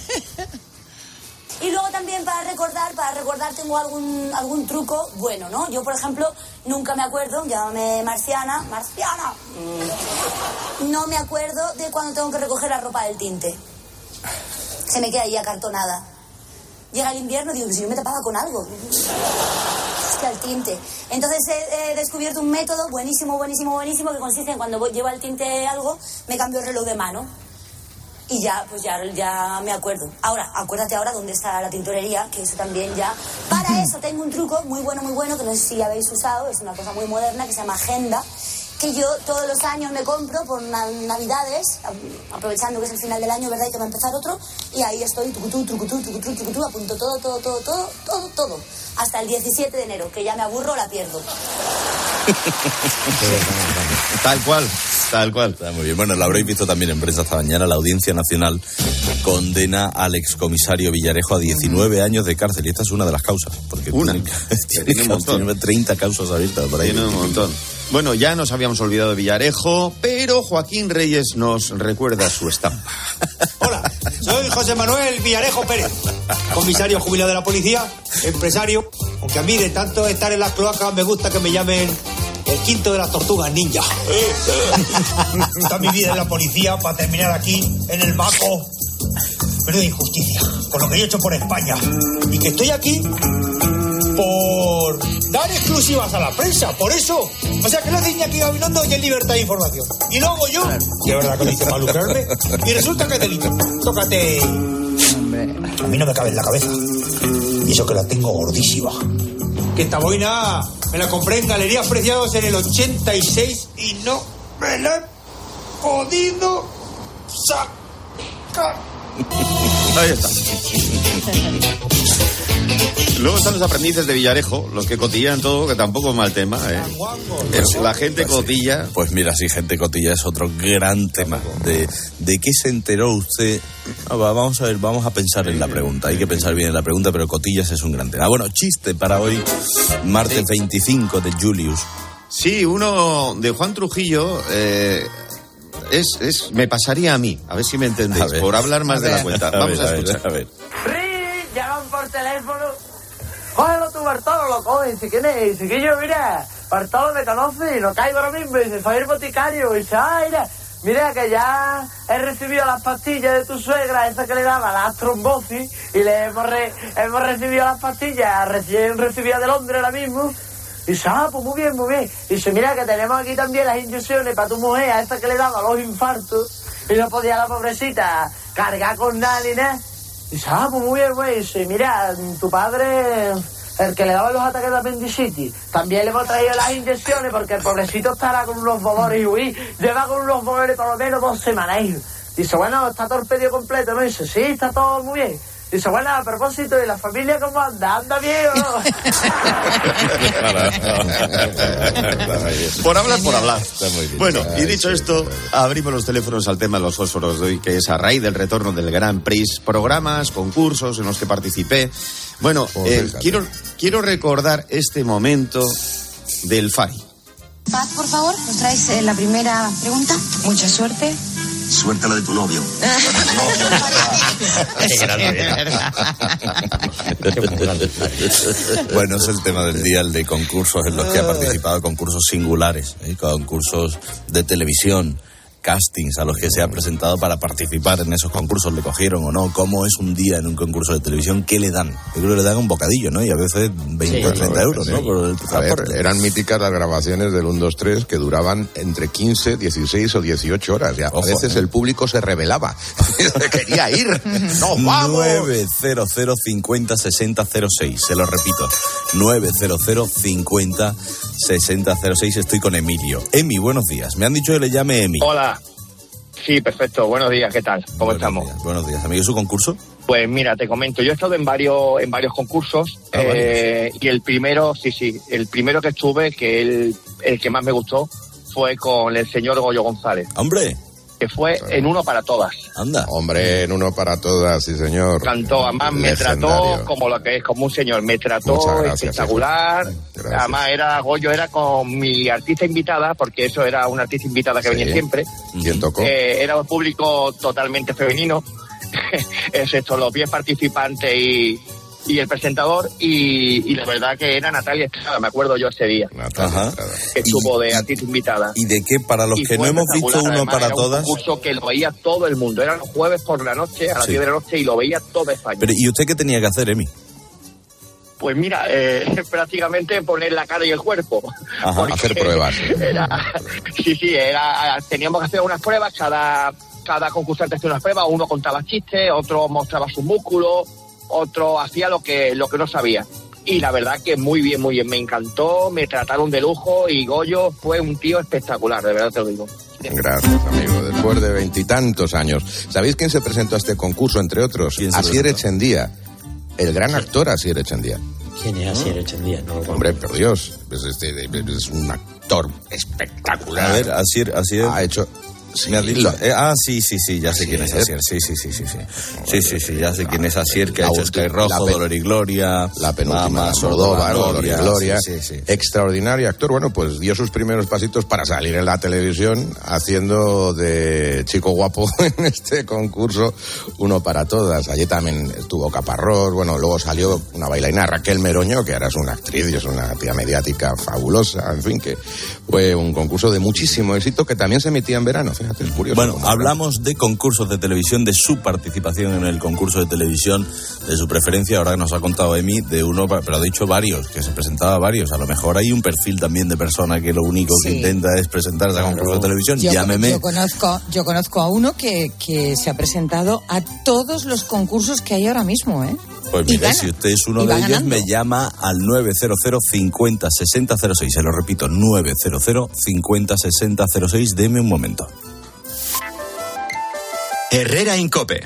Y luego también para recordar tengo algún truco bueno, ¿no? Yo, por ejemplo, nunca me acuerdo, llámame Marciana, no me acuerdo de cuando tengo que recoger la ropa del tinte. Se me queda ahí acartonada. Llega el invierno y digo, si yo me tapaba con algo. Hostia, el tinte. Entonces he descubierto un método buenísimo, que consiste en cuando llevo al tinte algo, me cambio el reloj de mano. Y ya me acuerdo. Ahora, acuérdate ahora dónde está la tintorería, que eso también ya... Para eso tengo un truco muy bueno, que no sé si habéis usado, es una cosa muy moderna, que se llama Agenda, que yo todos los años me compro por Navidades, aprovechando que es el final del año, ¿verdad? Y que va a empezar otro, y ahí estoy, tucutú, apunto todo, hasta el 17 de enero, que ya me aburro, la pierdo. Tal cual. Está muy bien. Bueno, lo habréis visto también en prensa esta mañana. La Audiencia Nacional condena al excomisario Villarejo a 19 años de cárcel. Y esta es una de las causas. Porque tiene 30 causas abiertas por ahí. Tiene un montón. Bueno, ya nos habíamos olvidado de Villarejo, pero Joaquín Reyes nos recuerda su estampa. Hola, soy José Manuel Villarejo Pérez, comisario jubilado de la policía, empresario, aunque a mí de tanto estar en las cloacas me gusta que me llamen el quinto de las tortugas ninja. Toda mi vida en la policía para terminar aquí, en el maco. Pero de injusticia, con lo que yo he hecho por España. Y que estoy aquí por dar exclusivas a la prensa, por eso. O sea, que lo hace Iñaki Gabilondo y en libertad de información. Y lo hago yo, y es verdad que lo hice para lucrarme, y resulta que es delito. Tócate. A mí no me cabe en la cabeza. Y eso que la tengo gordísima. Que esta boina me la compré en Galerías Preciados en el 86 y no me la he podido sacar. Ahí está. Luego están los aprendices de Villarejo, los que cotillan todo, que tampoco es mal tema, ¿eh? La gente cotilla. Pues mira, sí, gente cotilla es otro gran tema. ¿De qué se enteró usted? Vamos a ver, vamos a pensar en la pregunta. Hay que pensar bien en la pregunta, pero cotillas es un gran tema. Bueno, chiste para hoy, martes 25 de Julius. Sí, uno de Juan Trujillo. Me pasaría a mí, a ver si me entendéis, por hablar más de la cuenta. Vamos a escuchar. A ver. Llaman por teléfono. Cógelo tú, Bartolo, lo coge. Dice, ¿quién es? Dice, que yo, mira, Bartolo me conoce y no caigo ahora mismo. Dice, soy el boticario. Dice, mira, que ya he recibido las pastillas de tu suegra, esa que le daba la trombosis, y le hemos recibido las pastillas recién recibidas de Londres ahora mismo. Dice, pues muy bien. Dice, mira, que tenemos aquí también las inyecciones para tu mujer, a esta que le daba los infartos, y no podía la pobrecita cargar con nada ni nada. Dice, pues muy bien, güey. Dice, mira, tu padre, el que le daba los ataques de apendicitis, también le hemos traído las inyecciones porque el pobrecito estará con unos dolores y lleva con unos dolores por lo menos 2 semanas. Dice, bueno, está torpedo completo, ¿no? Dice, sí, está todo muy bien. Dice, bueno, a propósito, ¿y la familia cómo anda? ¿Anda bien o no? Por hablar. Bueno, y dicho esto, abrimos los teléfonos al tema de los fósforos de hoy, que es a raíz del retorno del Grand Prix, programas, concursos en los que participé. Bueno, quiero recordar este momento del Fari. Paz, por favor, nos traes la primera pregunta. Mucha suerte. Suerte la de tu novio. Bueno, es el tema del día, el de concursos en los que ha participado, concursos singulares, concursos de televisión, castings a los que se ha presentado para participar en esos concursos, le cogieron o no, cómo es un día en un concurso de televisión, qué le dan. Yo creo que le dan un bocadillo, ¿no? Y a veces 20 o 30 euros, ¿no? Por el transporte. Eran míticas las grabaciones del 1, 2, 3 que duraban entre 15, 16 o 18 horas. Ya, ojo, a veces el público se rebelaba. Se quería ir. ¡No, vamos! 900 50 60 06. Se lo repito. 900 50 60 06. Estoy con Emilio. Emi, buenos días. Me han dicho que le llame Emi. Hola. Sí, perfecto. Buenos días, ¿qué tal? ¿Cómo estamos? Buenos días. ¿Amigo, su concurso? Pues mira, te comento, yo he estado en varios concursos y el primero, el primero que estuve, que el que más me gustó, fue con el señor Goyo González. ¡Hombre! Que fue en Uno para Todas. Anda. Hombre, en Uno para Todas, sí señor. Cantó, además me trató como lo que es, como un señor, me trató espectacular. Además Goyo era con mi artista invitada, porque eso era una artista invitada que venía siempre. ¿Quién tocó? Era un público totalmente femenino, excepto los 10 participantes y el presentador, y la verdad que era Natalia Estrada, me acuerdo yo ese día. Que estuvo de artista invitada. ¿Y de qué? Para los que no hemos visto Uno para Todas. Un concurso que lo veía todo el mundo, eran los jueves por la noche, a las 10 de la noche, y lo veía toda España. Pero, ¿y usted qué tenía que hacer, Emi? Pues mira, prácticamente poner la cara y el cuerpo. Ajá, hacer pruebas. Teníamos que hacer unas pruebas, cada concursante hacía unas pruebas, uno contaba chistes, otro mostraba sus músculos, otro hacía lo que no sabía. y la verdad que muy bien, me encantó, me trataron de lujo y Goyo fue un tío espectacular, de verdad te lo digo. Gracias, amigo. Después de 20 y tantos años. ¿Sabéis quién se presentó a este concurso, entre otros? Asier Echendía, el gran actor Asier Echendía. ¿Quién es Asier Echendía? No lo Hombre, por Dios, es un actor espectacular. A ver, Asier ha hecho... Sí, ya sé quién es Asier. Sí, ya sé quién es Asier, que ha hecho Sky Rojo, Dolor y Gloria, La penúltima, Almodóvar, Dolor y Gloria. Sí. Extraordinario actor. Bueno, pues dio sus primeros pasitos para salir en la televisión haciendo de chico guapo en este concurso Uno para Todas. Allí también estuvo Caparrós. Bueno, luego salió una bailarina, Raquel Meroño, que ahora es una actriz y es una tía mediática fabulosa. En fin, que fue un concurso de muchísimo éxito que también se emitía en verano. Fíjate, es curioso. Bueno, hablamos de concursos de televisión, de su participación en el concurso de televisión, de su preferencia. Ahora nos ha contado Emi de uno, pero ha dicho varios, que se presentaba varios. A lo mejor hay un perfil también de persona que lo único que intenta es presentarse a concursos de televisión. Llámeme. Yo conozco a uno que se ha presentado a todos los concursos que hay ahora mismo, ¿eh? Pues mira, si usted es uno de ellos, ganando. Me llama al 900 50 60 06. Se lo repito, 900 50 60 06. Deme un momento. Herrera en COPE.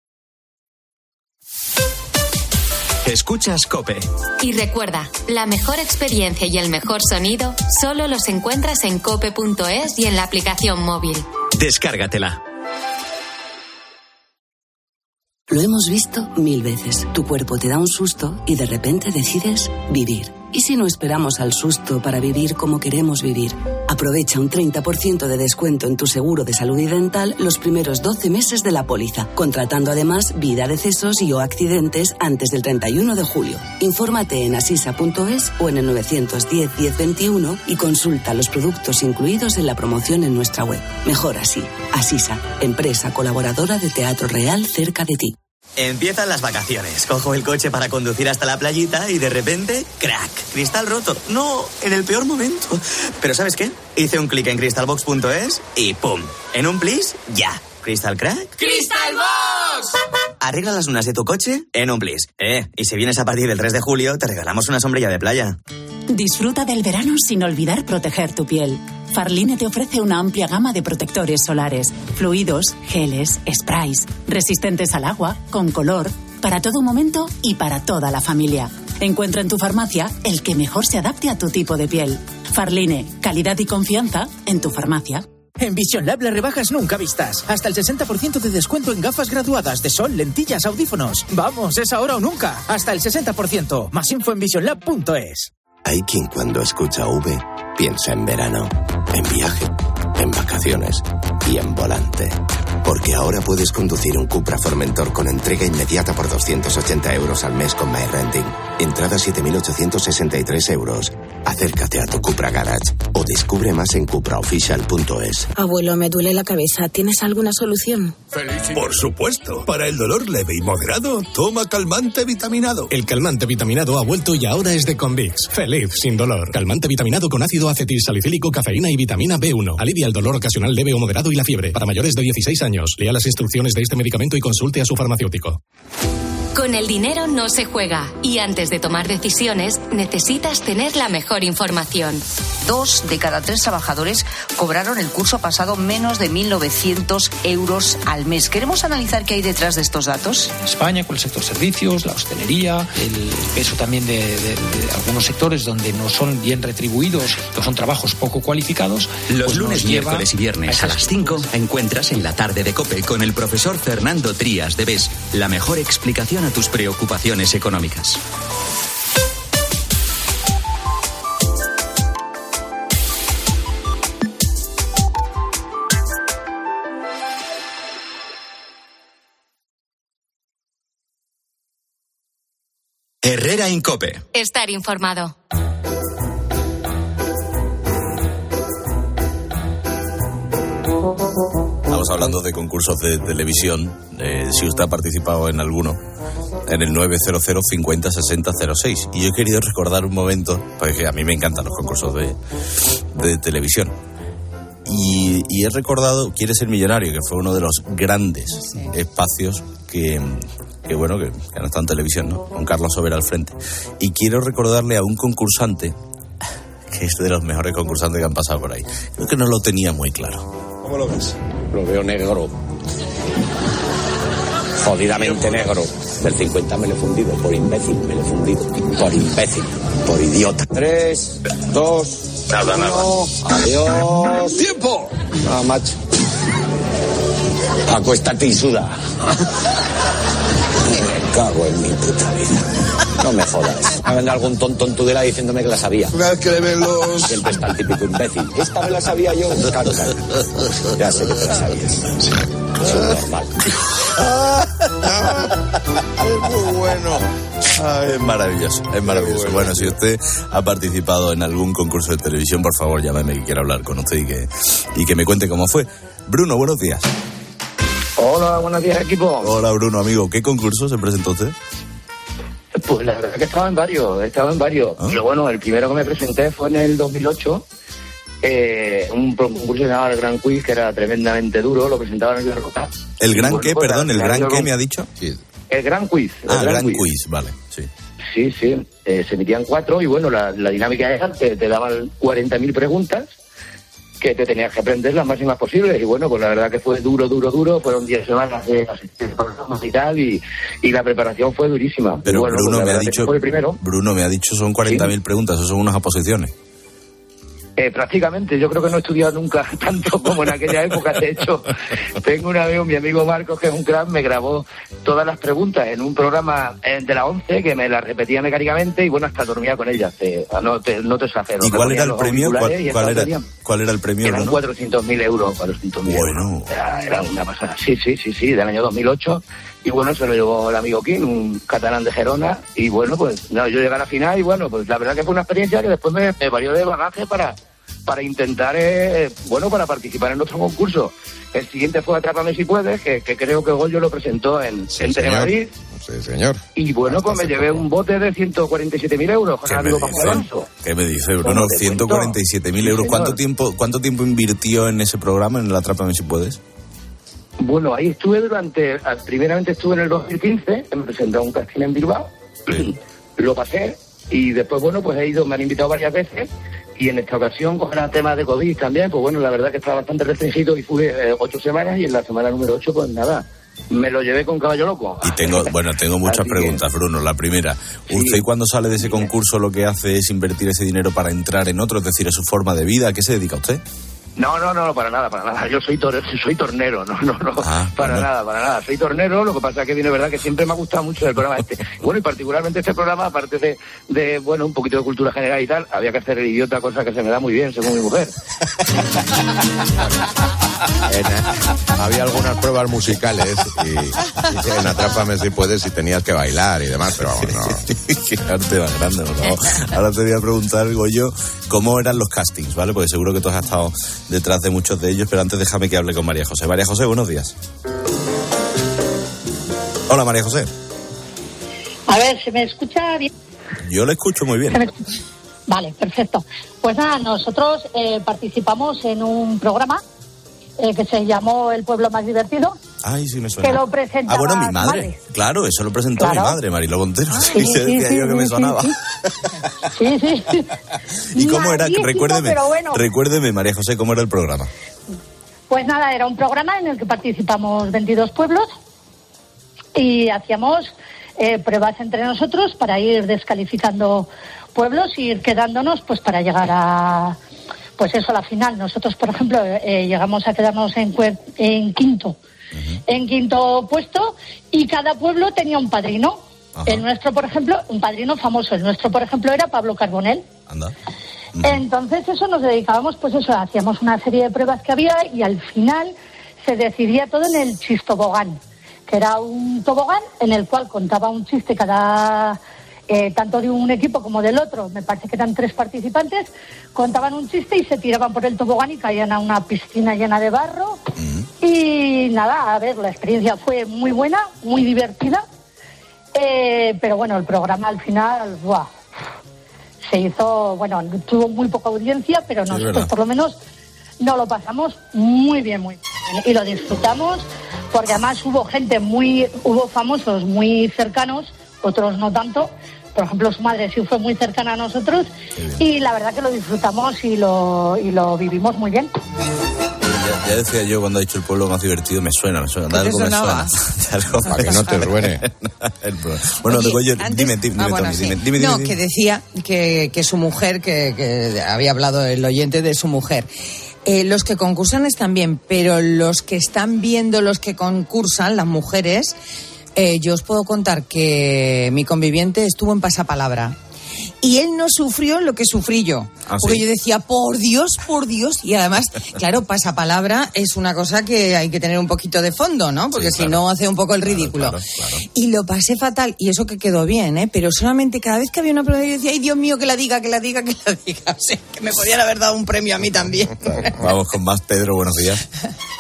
Escuchas COPE. Y recuerda, la mejor experiencia y el mejor sonido solo los encuentras en cope.es y en la aplicación móvil. Descárgatela. Lo hemos visto 1000 veces. Tu cuerpo te da un susto y de repente decides vivir. ¿Y si no esperamos al susto para vivir como queremos vivir? Aprovecha un 30% de descuento en tu seguro de salud y dental los primeros 12 meses de la póliza, contratando además vida, decesos y o accidentes antes del 31 de julio. Infórmate en asisa.es o en el 910 1021 y consulta los productos incluidos en la promoción en nuestra web. Mejor así. Asisa, empresa colaboradora de Teatro Real cerca de ti. Empiezan las vacaciones. Cojo el coche para conducir hasta la playita y de repente, ¡crack! Cristal roto. No, en el peor momento. Pero ¿sabes qué? Hice un clic en crystalbox.es y ¡pum! En un plis, ya. ¿Crystal crack? ¡Crystal Box! Arregla las lunas de tu coche en un plis. Y si vienes a partir del 3 de julio, te regalamos una sombrilla de playa. Disfruta del verano sin olvidar proteger tu piel. Farline te ofrece una amplia gama de protectores solares, fluidos, geles, sprays, resistentes al agua, con color, para todo momento y para toda la familia. Encuentra en tu farmacia el que mejor se adapte a tu tipo de piel. Farline, calidad y confianza en tu farmacia. En Vision Lab las rebajas nunca vistas. Hasta el 60% de descuento en gafas graduadas de sol, lentillas, audífonos. Vamos, es ahora o nunca. Hasta el 60%. Más info en visionlab.es. Hay quien cuando escucha V piensa en verano, en viaje, en vacaciones y en volante. Porque ahora puedes conducir un Cupra Formentor con entrega inmediata por 280 euros al mes con MyRenting. Entrada 7.863 euros. Acércate a tu Cupra Garage o descubre más en cupraofficial.es. Abuelo, me duele la cabeza. ¿Tienes alguna solución? Por supuesto. Para el dolor leve y moderado, toma calmante vitaminado. El calmante vitaminado ha vuelto y ahora es de Convix. Feliz sin dolor. Calmante vitaminado con ácido acetilsalicílico, cafeína y vitamina B1. Alivia el dolor ocasional leve o moderado y la fiebre. Para mayores de 16 años. Lea las instrucciones de este medicamento y consulte a su farmacéutico. Con el dinero no se juega y antes de tomar decisiones necesitas tener la mejor información. 2 de cada 3 trabajadores cobraron el curso pasado menos de 1.900 euros al mes. ¿Queremos analizar qué hay detrás de estos datos? España, con el sector servicios, la hostelería, el peso también de algunos sectores donde no son bien retribuidos, o son trabajos poco cualificados. Los lunes, miércoles y viernes a las 5 encuentras en la tarde de COPE con el profesor Fernando Trías de BES la mejor explicación a tus preocupaciones económicas. Herrera en COPE. Estar informado. Estamos hablando de concursos de televisión. Si usted ha participado en alguno, en el 900 50 60 06. Y yo he querido recordar un momento, porque a mí me encantan los concursos de televisión. Y he recordado Quiere ser millonario, que fue uno de los grandes espacios que han estado en televisión, ¿no? Con Carlos Sobera al frente. Y quiero recordarle a un concursante, que es de los mejores concursantes que han pasado por ahí. Creo que no lo tenía muy claro. ¿Cómo lo ves? Lo veo negro. Jodidamente negro. Del 50 me lo he fundido. Por imbécil me lo he fundido. Por imbécil. Por idiota. 3, 2, nada. Adiós. ¡Tiempo! Ah, macho. Acuéstate y suda. Me cago en mi puta vida. No me jodas. Va a venir algún tonto en Tudela diciéndome que la sabía. Una vez que le ven los... Siempre está el típico imbécil. Esta me la sabía yo. Claro. Ya sé que te la sabías. Eso es normal. Es muy bueno. Ay, es maravilloso. Bueno, si usted ha participado en algún concurso de televisión, por favor, llámeme, que quiero hablar con usted y que me cuente cómo fue. Bruno, buenos días. Hola, buenos días, equipo. Hola, Bruno, amigo. ¿Qué concurso se presentó usted? Pues la verdad que he estado en varios. ¿Ah? Pero bueno, el primero que me presenté fue en el 2008. Un concurso que se llamaba el Gran Quiz, que era tremendamente duro, lo presentaban en la Roca. ¿El Gran qué? Perdón, ¿el Gran qué me ha dicho? Sí. El Gran Quiz. El Gran Quiz, vale, sí. Sí. Se emitían 4 y bueno, la dinámica era que te daban 40.000 preguntas que te tenías que aprender las máximas posibles. Y bueno, pues la verdad que fue duro. Fueron 10 semanas de asistir y tal, y la preparación fue durísima. Pero bueno, Bruno, pues me ha dicho, fue el primero. Bruno me ha dicho son 40.000 preguntas, eso son unas oposiciones. Prácticamente, yo creo que no he estudiado nunca tanto como en aquella época. De hecho, tengo un amigo, mi amigo Marcos, que es un crack, me grabó todas las preguntas en un programa de la 11 que me las repetía mecánicamente y bueno, hasta dormía con ellas. No te exagero. ¿Y cuál era el premio? ¿Cuál era el premio? Eran 400.000 euros. Bueno. Era una pasada. Sí, del año 2008. Y bueno, se lo llevó el amigo King, un catalán de Gerona. Y bueno, pues yo llegué a la final y bueno, pues la verdad que fue una experiencia que después me valió de bagaje para intentar, para participar en otro concurso. El siguiente fue Atrápame si puedes, que creo que Goyo lo presentó en Telemadrid. Sí, señor. Y bueno, pues me llevé un bote de 147.000 euros con el amigo Paco Alonso. ¿Qué me dice, Bruno? 147.000 euros. ¿Cuánto tiempo invirtió en ese programa, en el Atrápame si puedes? Bueno, ahí estuve primeramente estuve en el 2015, me presenté a un casting en Bilbao, lo pasé y después, bueno, pues me han invitado varias veces y en esta ocasión, con el tema de COVID también, pues bueno, la verdad que estaba bastante restringido y fui 8 semanas y en la semana número 8, pues nada, me lo llevé con caballo loco. Y tengo muchas preguntas, Bruno. La primera, ¿usted cuando sale de ese concurso lo que hace es invertir ese dinero para entrar en otro, es decir, es su forma de vida? ¿A qué se dedica usted? No, para nada. Yo soy tornero, para nada. Soy tornero, lo que pasa es que viene verdad que siempre me ha gustado mucho el programa este. Bueno, y particularmente este programa, aparte de un poquito de cultura general y tal, había que hacer el idiota, cosa que se me da muy bien, según mi mujer. Había algunas pruebas musicales y en Atrápame si puedes y tenías que bailar y demás, pero vamos, no. Qué arte más grande, ¿no? Ahora te voy a preguntar, Goyo, ¿cómo eran los castings, vale? Porque seguro que tú has estado detrás de muchos de ellos, pero antes déjame que hable con María José. María José, buenos días. Hola, María José. A ver, ¿se me escucha bien? Yo le escucho muy bien. Vale, perfecto. Pues nada, nosotros participamos en un programa que se llamó El Pueblo Más Divertido. Ay, sí me suena. Que lo presentaba bueno, mi madre. Claro, eso lo presentó mi madre, Marilo Montero. Sí, se decía yo que me sonaba. Sí. ¿Y cómo era? Bueno. Recuérdeme, María José, ¿cómo era el programa? Pues nada, era un programa en el que participamos 22 pueblos y hacíamos pruebas entre nosotros para ir descalificando pueblos y ir quedándonos pues para llegar a la final. Nosotros, por ejemplo, llegamos a quedarnos en quinto. Uh-huh. En quinto puesto y cada pueblo tenía un padrino. Ajá. El nuestro, por ejemplo, un padrino famoso. El nuestro, por ejemplo, era Pablo Carbonell. Anda. Uh-huh. Entonces eso nos dedicábamos, hacíamos una serie de pruebas que había y al final se decidía todo en el chistobogán, que era un tobogán en el cual contaba un chiste cada... tanto de un equipo como del otro, me parece que eran 3 participantes, contaban un chiste y se tiraban por el tobogán y caían a una piscina llena de barro. Y nada, a ver, la experiencia fue muy buena, muy divertida, pero bueno, el programa al final, se hizo, tuvo muy poca audiencia, pero nosotros por lo menos nos lo pasamos muy bien y lo disfrutamos, porque además hubo famosos muy cercanos, otros no tanto. Por ejemplo, su madre sí fue muy cercana a nosotros y la verdad que lo disfrutamos y lo vivimos muy bien. Ya decía yo cuando ha dicho el pueblo más divertido, me suena. ¿Qué te sonaba? Para que no te ruene. Bueno, Oye, dime, No, que decía que su mujer, que había hablado el oyente de su mujer. Los que concursan están bien, pero los que están viendo los que concursan, las mujeres, yo os puedo contar que mi conviviente estuvo en pasapalabra. Y él no sufrió lo que sufrí yo. Porque yo decía, por Dios. Y además, claro, pasapalabra es una cosa que hay que tener un poquito de fondo, ¿no? Porque si no, hace un poco el ridículo. Claro. Y lo pasé fatal. Y eso que quedó bien, ¿eh? Pero solamente cada vez que había una prueba yo decía, ay, Dios mío, que la diga. O sea, que me podían haber dado un premio a mí también. Vamos con más, Pedro, buenos días.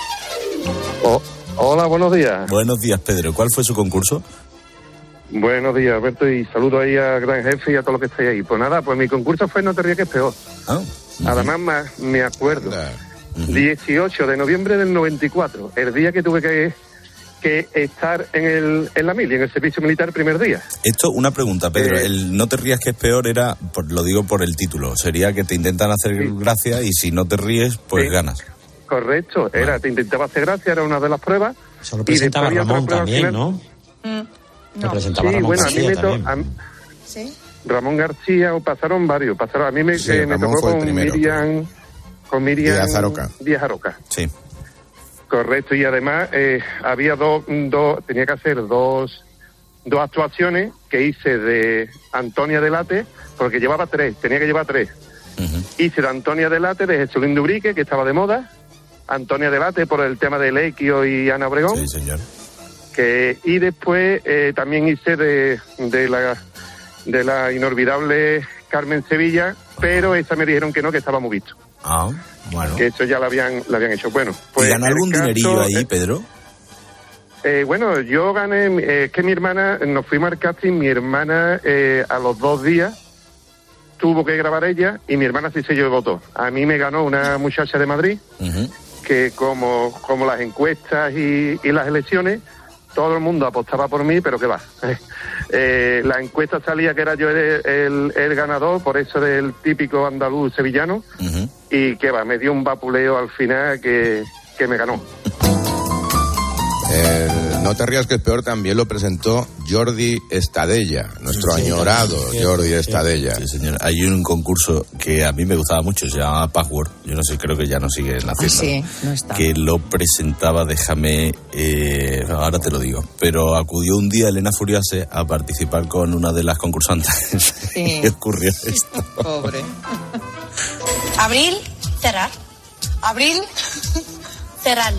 Hola, buenos días. Buenos días, Pedro. ¿Cuál fue su concurso? Buenos días, Alberto, y saludo ahí a Gran Jefe y a todos los que estáis ahí. Pues nada, pues mi concurso fue No te ríes que es peor. Además, me acuerdo, 18 de noviembre del 94, el día que tuve que estar en la mili, en el servicio militar el primer día. Esto, una pregunta, Pedro, el No te rías que es peor era, lo digo por el título, sería que te intentan hacer gracia y si no te ríes, pues ganas. Correcto, te intentaba hacer gracia, era una de las pruebas. Solo presentaba Ramón también, ¿no? No. Presentaba Ramón García ¿Sí? Ramón García, pasaron varios. A mí me tocó con Miriam Díaz Aroca. Sí. Correcto, y además había tenía que hacer dos actuaciones que hice de Antonia Delate, porque tenía que llevar tres. Hice de Antonia Delate, de Jesulín Dubrique, que estaba de moda, Antonia Delate por el tema de Lequio y Ana Obregón. Sí, señor. Y después también hice de la inolvidable Carmen Sevilla, pero esa me dijeron que no, que estaba muy visto. Bueno. Que eso ya la habían hecho. Bueno, pues. ¿Y ganó algún dinerillo ahí, Pedro? Bueno, yo gané, que mi hermana, nos fuimos al casting, mi hermana a los 2 días tuvo que grabar ella y mi hermana sí se llevó el voto. A mí me ganó una muchacha de Madrid, que como las encuestas y las elecciones, todo el mundo apostaba por mí, pero qué va. La encuesta salía que era yo el ganador, por eso del típico andaluz sevillano, y qué va, me dio un vapuleo al final que me ganó. No te rías que es peor también lo presentó Jordi Estadella, nuestro añorado Jordi Estadella. Sí, señor. Hay un concurso que a mí me gustaba mucho, se llama Password. Yo no sé, creo que ya no sigue en la fiesta. Sí, no está. Que lo presentaba, ahora te lo digo. Pero acudió un día Elena Furiase a participar con una de las concursantes. Sí. ¿Qué ocurrió esto? Pobre. Abril, cerrar. Abril, cerrar.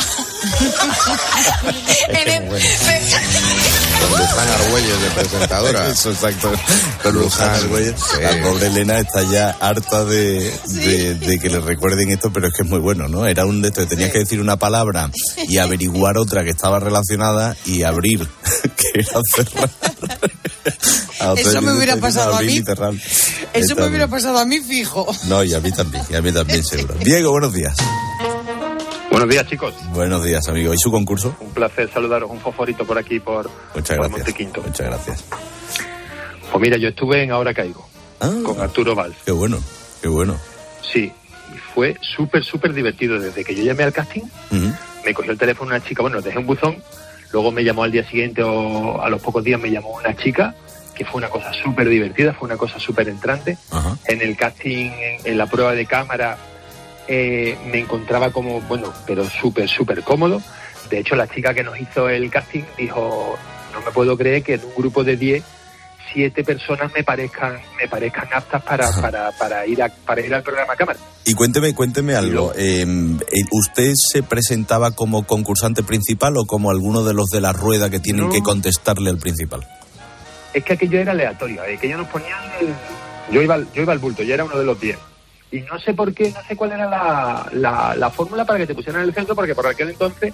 Con Luján Argüelles de presentadora. Eso, exacto. Con Luján Argüelles. Sí. La pobre Elena está ya harta de que le recuerden esto, pero es que es muy bueno, ¿no? Era un de estos, tenías que decir una palabra y averiguar otra que estaba relacionada y abrir, que era cerrar. Eso me hubiera pasado a mí. Eso me hubiera pasado a mí fijo. No, y a mí también seguro. Diego, buenos días. Buenos días, chicos. Buenos días, amigo. ¿Y su concurso? Un placer saludaros, un fosforito por aquí, por Montequinto. Muchas gracias. Pues mira, yo estuve en Ahora Caigo, con Arturo Valls. Qué bueno. Sí, y fue súper divertido. Desde que yo llamé al casting, me cogió el teléfono una chica, dejé un buzón, luego me llamó al día siguiente o a los pocos días me llamó una chica, que fue una cosa súper divertida, fue una cosa súper entrante. En el casting, en la prueba de cámara, me encontraba pero súper cómodo. De hecho, la chica que nos hizo el casting dijo, no me puedo creer que en un grupo de 10, 7 personas me parezcan aptas para ir al programa cámara. Y cuénteme algo. ¿Usted se presentaba como concursante principal o como alguno de los de la rueda que tienen que contestarle al principal? Es que aquello era aleatorio, que ellos nos ponían yo iba al bulto, yo era uno de los 10. Y no sé por qué, no sé cuál era la fórmula para que te pusieran en el centro, porque por aquel entonces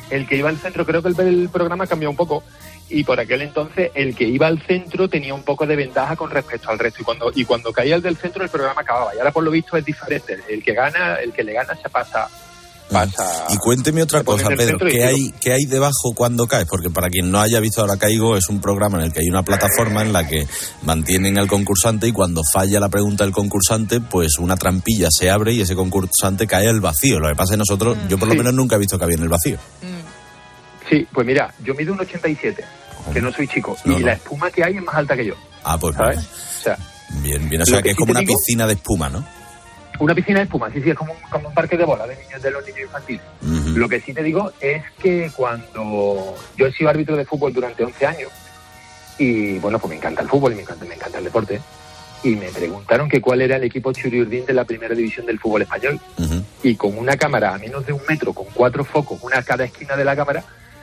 el que iba al centro, creo que el programa cambió un poco, y por aquel entonces el que iba al centro tenía un poco de ventaja con respecto al resto, y cuando caía el del centro el programa acababa, y ahora por lo visto es diferente, el que le gana se pasa. Y cuénteme otra cosa, Pedro, ¿qué hay debajo cuando caes? Porque para quien no haya visto Ahora Caigo, es un programa en el que hay una plataforma en la que mantienen al concursante y cuando falla la pregunta del concursante, pues una trampilla se abre y ese concursante cae al vacío. Lo que pasa es que nosotros, yo por lo menos nunca he visto que había en el vacío. Sí, pues mira, yo mido un 87, que no soy chico, y la espuma que hay es más alta que yo. Ah, pues ¿sabes? O sea, bien, o sea que es como una piscina de espuma, ¿no? Una piscina de espuma, sí, es como un parque de bola de los niños infantiles. Uh-huh. Lo que sí te digo es que cuando yo he sido árbitro de fútbol durante 11 años, y bueno, pues me encanta el fútbol y me encanta el deporte, y me preguntaron que cuál era el equipo Churiurdín de la primera división del fútbol español. Uh-huh. Y con una cámara a menos de 1 metro, con 4 focos, una a cada esquina de la cámara,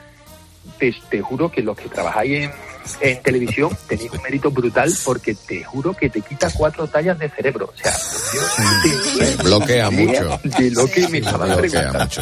te juro que los que trabajáis en televisión tenéis un mérito brutal, porque te juro que te quita 4 tallas de cerebro. O sea, bloquea mucho. De lo que me estaba preguntando.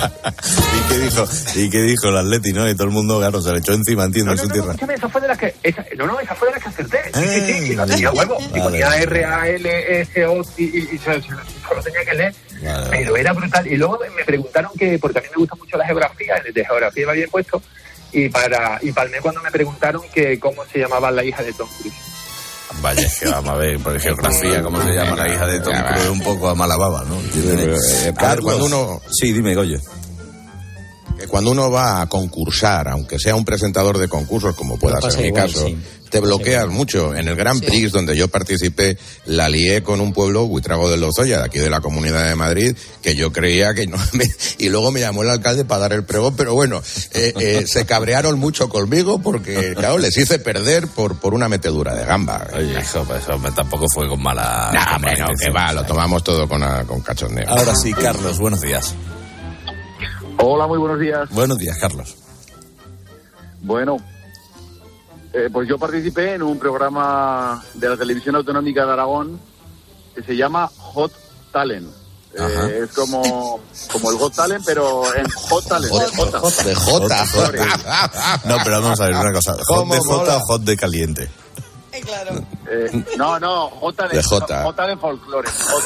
¿Y qué dijo el Atleti, no? Y todo el mundo, claro, se le echó encima, entiendo, en su tierra. Escúchame, esa fue de las que acerté. Sí, no tenía huevo. Y ponía RALSO y solo tenía que leer. Vale. Pero era brutal. Y luego me preguntaron porque a mí me gusta mucho la geografía, el de geografía iba bien puesto. Y palmé cuando me preguntaron que cómo se llamaba la hija de Tom Cruise. Vaya, es que vamos a ver, por geografía, cómo se llama la hija de Tom Cruise, un poco a mala baba, ¿no? Cuando uno... Sí, dime, Goyo. Que cuando uno va a concursar, aunque sea un presentador de concursos, como pueda ser mi caso, sí, te bloqueas mucho. En el Grand Prix, donde yo participé, la lié con un pueblo, Buitrago de Lozoya, de aquí de la Comunidad de Madrid, que yo creía que no y luego me llamó el alcalde para dar el pregón, pero bueno, se cabrearon mucho conmigo porque, claro, les hice perder por una metedura de gamba. Oye, eso tampoco fue con mala... No, bueno, que va, lo tomamos todo con cachondeo. Ahora sí, Carlos, buenos días. Hola, muy buenos días. Buenos días, Carlos. Bueno, pues yo participé en un programa de la Televisión Autonómica de Aragón que se llama Hot Talent. Es como el Got Talent, pero en Hot Talent. De J. No, pero vamos a ver una cosa. ¿Hot de J o Hot de caliente? Claro. No, J de folclore.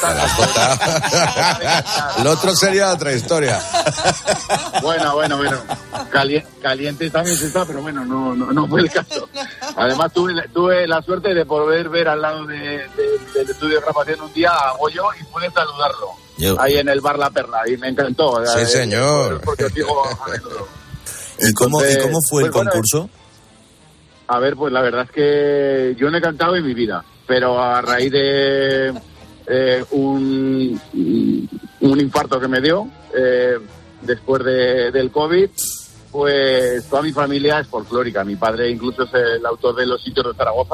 Lo otro sería otra historia. Bueno. Caliente también se está, pero bueno, no fue el caso. Además tuve la suerte de poder ver al lado del estudio de grabación un día a Goyo y pude saludarlo. Ahí en el bar La Perla, y me encantó. Sí, señor. Porque os digo a menudo. ¿Y cómo fue el concurso? A ver, pues la verdad es que yo no he cantado en mi vida, pero a raíz de un infarto que me dio después del COVID, pues toda mi familia es folclórica. Mi padre incluso es el autor de Los Sitios de Zaragoza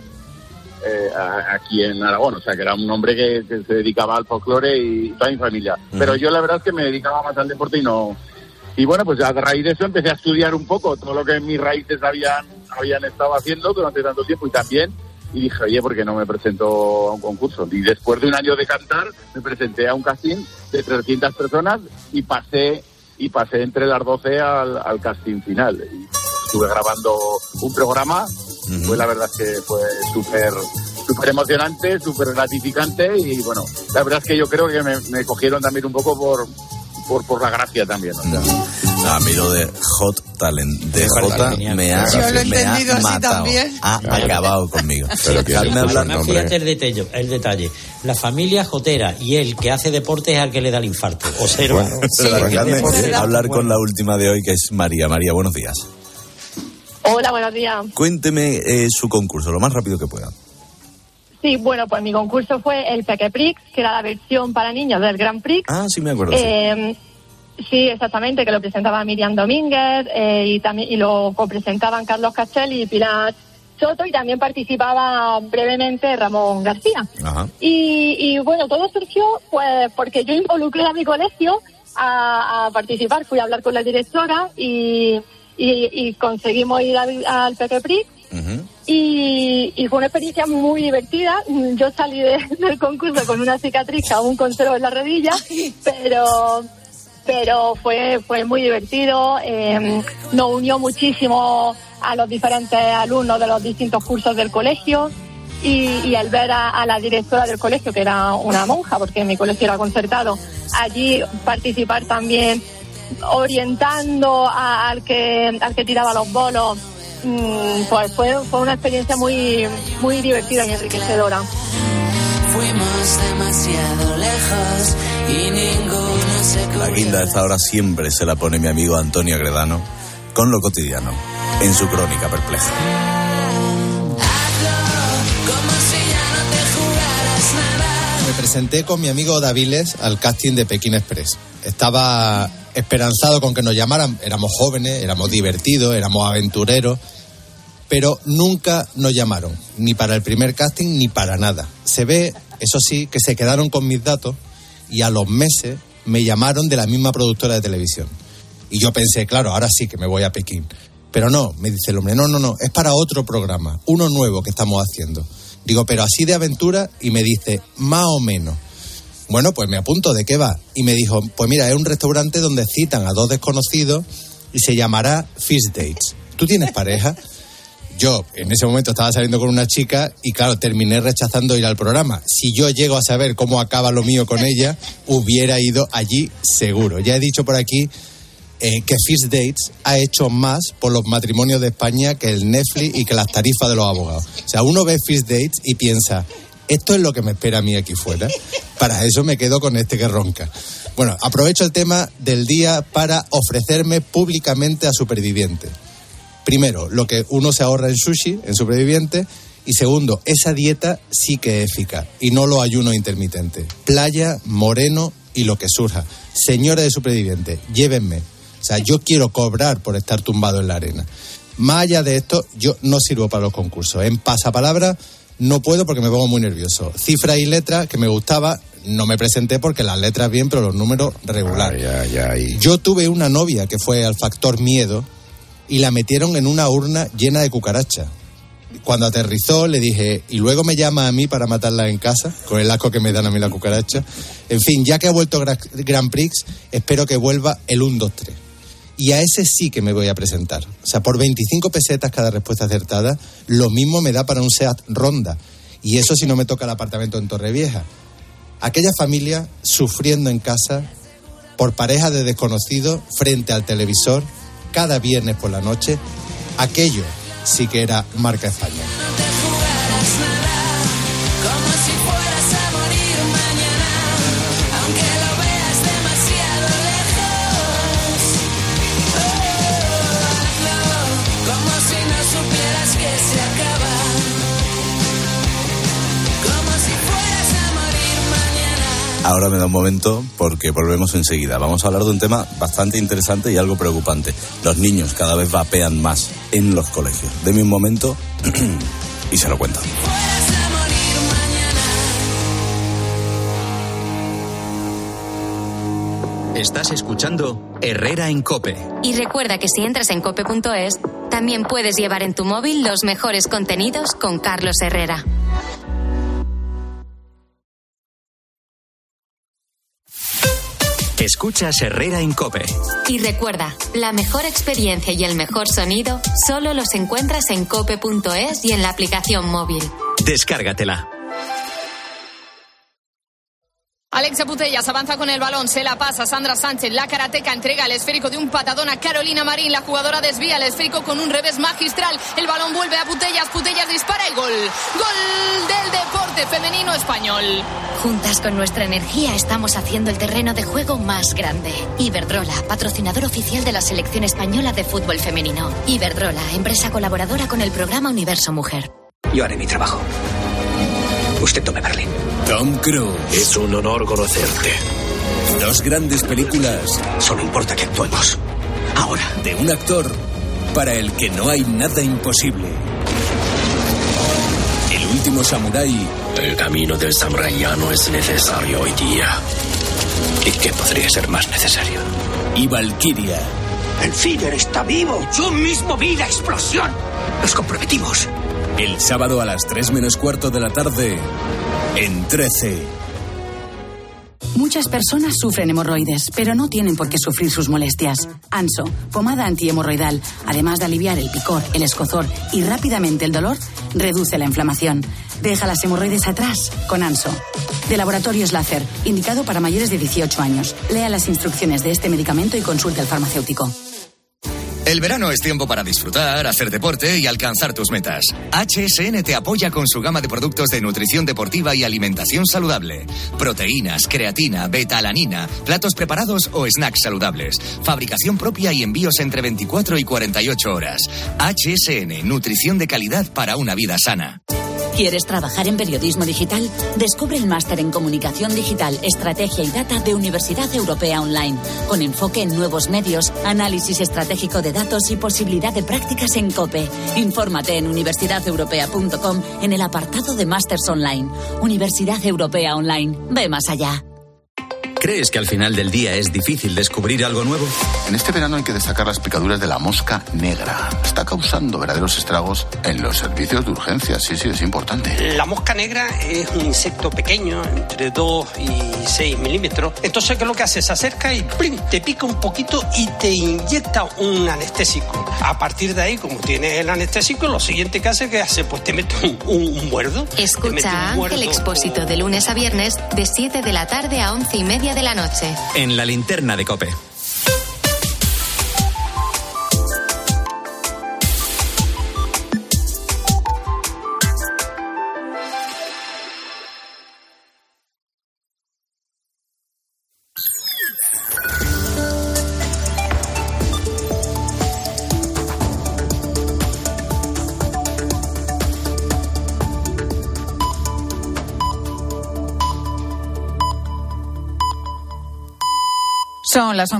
aquí en Aragón, o sea que era un hombre que se dedicaba al folclore y toda mi familia. Pero yo la verdad es que me dedicaba más al deporte y no... Y bueno, pues a raíz de eso empecé a estudiar un poco todo lo que mis raíces habían estado haciendo durante tanto tiempo y dije, oye, ¿por qué no me presento a un concurso? Y después de un año de cantar, me presenté a un casting de 300 personas y pasé entre las 12 al casting final. Y estuve grabando un programa, pues la verdad es que fue súper emocionante, súper gratificante y bueno, la verdad es que yo creo que me cogieron también un poco por la gracia también, ¿no? A mí lo de Hot Talent, de J me ha matado, ha acabado conmigo. Fíjate el detalle. La familia jotera y el que hace deporte es al que le da el infarto. O cero. Bueno, déjame hablar con la última de hoy, que es María. María, buenos días. Hola, buenos días. Cuénteme su concurso, lo más rápido que pueda. Sí, bueno, pues mi concurso fue el Peque Prix, que era la versión para niños del Grand Prix. Ah, sí, me acuerdo. Sí, exactamente, que lo presentaba Miriam Domínguez y lo copresentaban Carlos Castell y Pilar Soto, y también participaba brevemente Ramón García. Ajá. Y bueno, todo surgió pues porque yo involucré a mi colegio a participar, fui a hablar con la directora y conseguimos ir al Peque Prix. Uh-huh. Y fue una experiencia muy divertida. Yo salí del concurso con una cicatriz que aún conservo en la rodilla, pero fue muy divertido, nos unió muchísimo a los diferentes alumnos de los distintos cursos del colegio y al ver a la directora del colegio, que era una monja, porque mi colegio era concertado, allí participar también orientando al que tiraba los bolos, pues fue una experiencia muy, muy divertida y enriquecedora. Fuimos demasiado lejos y ninguno se La guinda de esta hora siempre se la pone mi amigo Antonio Agredano con Lo Cotidiano, en su crónica perpleja. Me presenté con mi amigo Daviles al casting de Pekín Express. Estaba esperanzado con que nos llamaran. Éramos jóvenes, éramos divertidos, éramos aventureros, pero nunca nos llamaron, ni para el primer casting ni para nada. Se ve, eso sí, que se quedaron con mis datos y a los meses me llamaron de la misma productora de televisión. Y yo pensé, claro, ahora sí que me voy a Pekín. Pero no, me dice el hombre, no, es para otro programa, uno nuevo que estamos haciendo. Digo, pero así de aventura, y me dice, más o menos. Bueno, pues me apunto, ¿de qué va? Y me dijo, pues mira, es un restaurante donde citan a dos desconocidos y se llamará First Dates. ¿Tú tienes pareja? Yo en ese momento estaba saliendo con una chica y claro, terminé rechazando ir al programa. Si yo llego a saber cómo acaba lo mío con ella, hubiera ido allí seguro. Ya he dicho por aquí que First Dates ha hecho más por los matrimonios de España que el Netflix y que las tarifas de los abogados. O sea, uno ve First Dates y piensa, esto es lo que me espera a mí aquí fuera. Para eso me quedo con este que ronca. Bueno, aprovecho el tema del día para ofrecerme públicamente a Superviviente. Primero, lo que uno se ahorra en sushi, en Superviviente. Y segundo, esa dieta sí que es eficaz y no los ayunos intermitentes. Playa, moreno y lo que surja. Señores de Superviviente, llévenme. O sea, yo quiero cobrar por estar tumbado en la arena. Más allá de esto, yo no sirvo para los concursos. En pasapalabra no puedo porque me pongo muy nervioso. Cifras y letras, que me gustaba, no me presenté porque las letras bien, pero los números regular. Yo tuve una novia que fue al Factor Miedo y la metieron en una urna llena de cucarachas. Cuando aterrizó le dije, ¿y luego me llama a mí para matarla en casa? Con el asco que me dan a mí la cucaracha. En fin, ya que ha vuelto Grand Prix, espero que vuelva el 1, 2, 3. Y a ese sí que me voy a presentar. O sea, por 25 pesetas cada respuesta acertada, lo mismo me da para un Seat Ronda. Y eso si no me toca el apartamento en Torrevieja. Aquella familia sufriendo en casa por pareja de desconocidos frente al televisor cada viernes por la noche, aquello sí que era marca España. Ahora me da un momento porque volvemos enseguida. Vamos a hablar de un tema bastante interesante y algo preocupante. Los niños cada vez vapean más en los colegios. Deme un momento y se lo cuento. Estás escuchando Herrera en COPE. Y recuerda que si entras en cope.es, también puedes llevar en tu móvil los mejores contenidos con Carlos Herrera. Escuchas Herrera en COPE. Y recuerda, la mejor experiencia y el mejor sonido solo los encuentras en cope.es y en la aplicación móvil. Descárgatela. Alexia Putellas avanza con el balón, se la pasa Sandra Sánchez, la karateca entrega el esférico de un patadón a Carolina Marín, la jugadora desvía el esférico con un revés magistral, el balón vuelve a Putellas, Putellas dispara y gol. Gol del deporte femenino español. Juntas con nuestra energía estamos haciendo el terreno de juego más grande. Iberdrola, patrocinador oficial de la selección española de fútbol femenino. Iberdrola, empresa colaboradora con el programa Universo Mujer. Yo haré mi trabajo. Usted tome Berlín. Tom Cruise. Es un honor conocerte. 2 grandes películas. Solo importa que actuemos. Ahora. De un actor para el que no hay nada imposible. El último samurái. El camino del samurái ya no es necesario hoy día. ¿Y qué podría ser más necesario? Y Valkyria. El Führer está vivo. Yo mismo vi la explosión. Nos comprometimos. El sábado a las 3 menos cuarto de la tarde, en 13. Muchas personas sufren hemorroides, pero no tienen por qué sufrir sus molestias. Anso, pomada antihemorroidal, además de aliviar el picor, el escozor y rápidamente el dolor, reduce la inflamación. Deja las hemorroides atrás con Anso. De Laboratorios Láser, indicado para mayores de 18 años. Lea las instrucciones de este medicamento y consulte al farmacéutico. El verano es tiempo para disfrutar, hacer deporte y alcanzar tus metas. HSN te apoya con su gama de productos de nutrición deportiva y alimentación saludable. Proteínas, creatina, beta-alanina, platos preparados o snacks saludables. Fabricación propia y envíos entre 24 y 48 horas. HSN, nutrición de calidad para una vida sana. ¿Quieres trabajar en periodismo digital? Descubre el máster en Comunicación Digital, Estrategia y Data de Universidad Europea Online, con enfoque en nuevos medios, análisis estratégico de datos y posibilidad de prácticas en COPE. Infórmate en universidadeuropea.com en el apartado de Másters Online. Universidad Europea Online. Ve más allá. ¿Crees que al final del día es difícil descubrir algo nuevo? En este verano hay que destacar las picaduras de la mosca negra. Está causando verdaderos estragos en los servicios de urgencias. Sí, es importante. La mosca negra es un insecto pequeño, entre 2 y 6 milímetros. Entonces, ¿qué es lo que hace? Se acerca y ¡plim!, te pica un poquito y te inyecta un anestésico. A partir de ahí, como tienes el anestésico, lo siguiente que hace, pues te mete un muerdo. Escucha a Ángel Expósito de lunes a viernes, de 7 de la tarde a 11:30 de la noche. En la linterna de COPE. Son las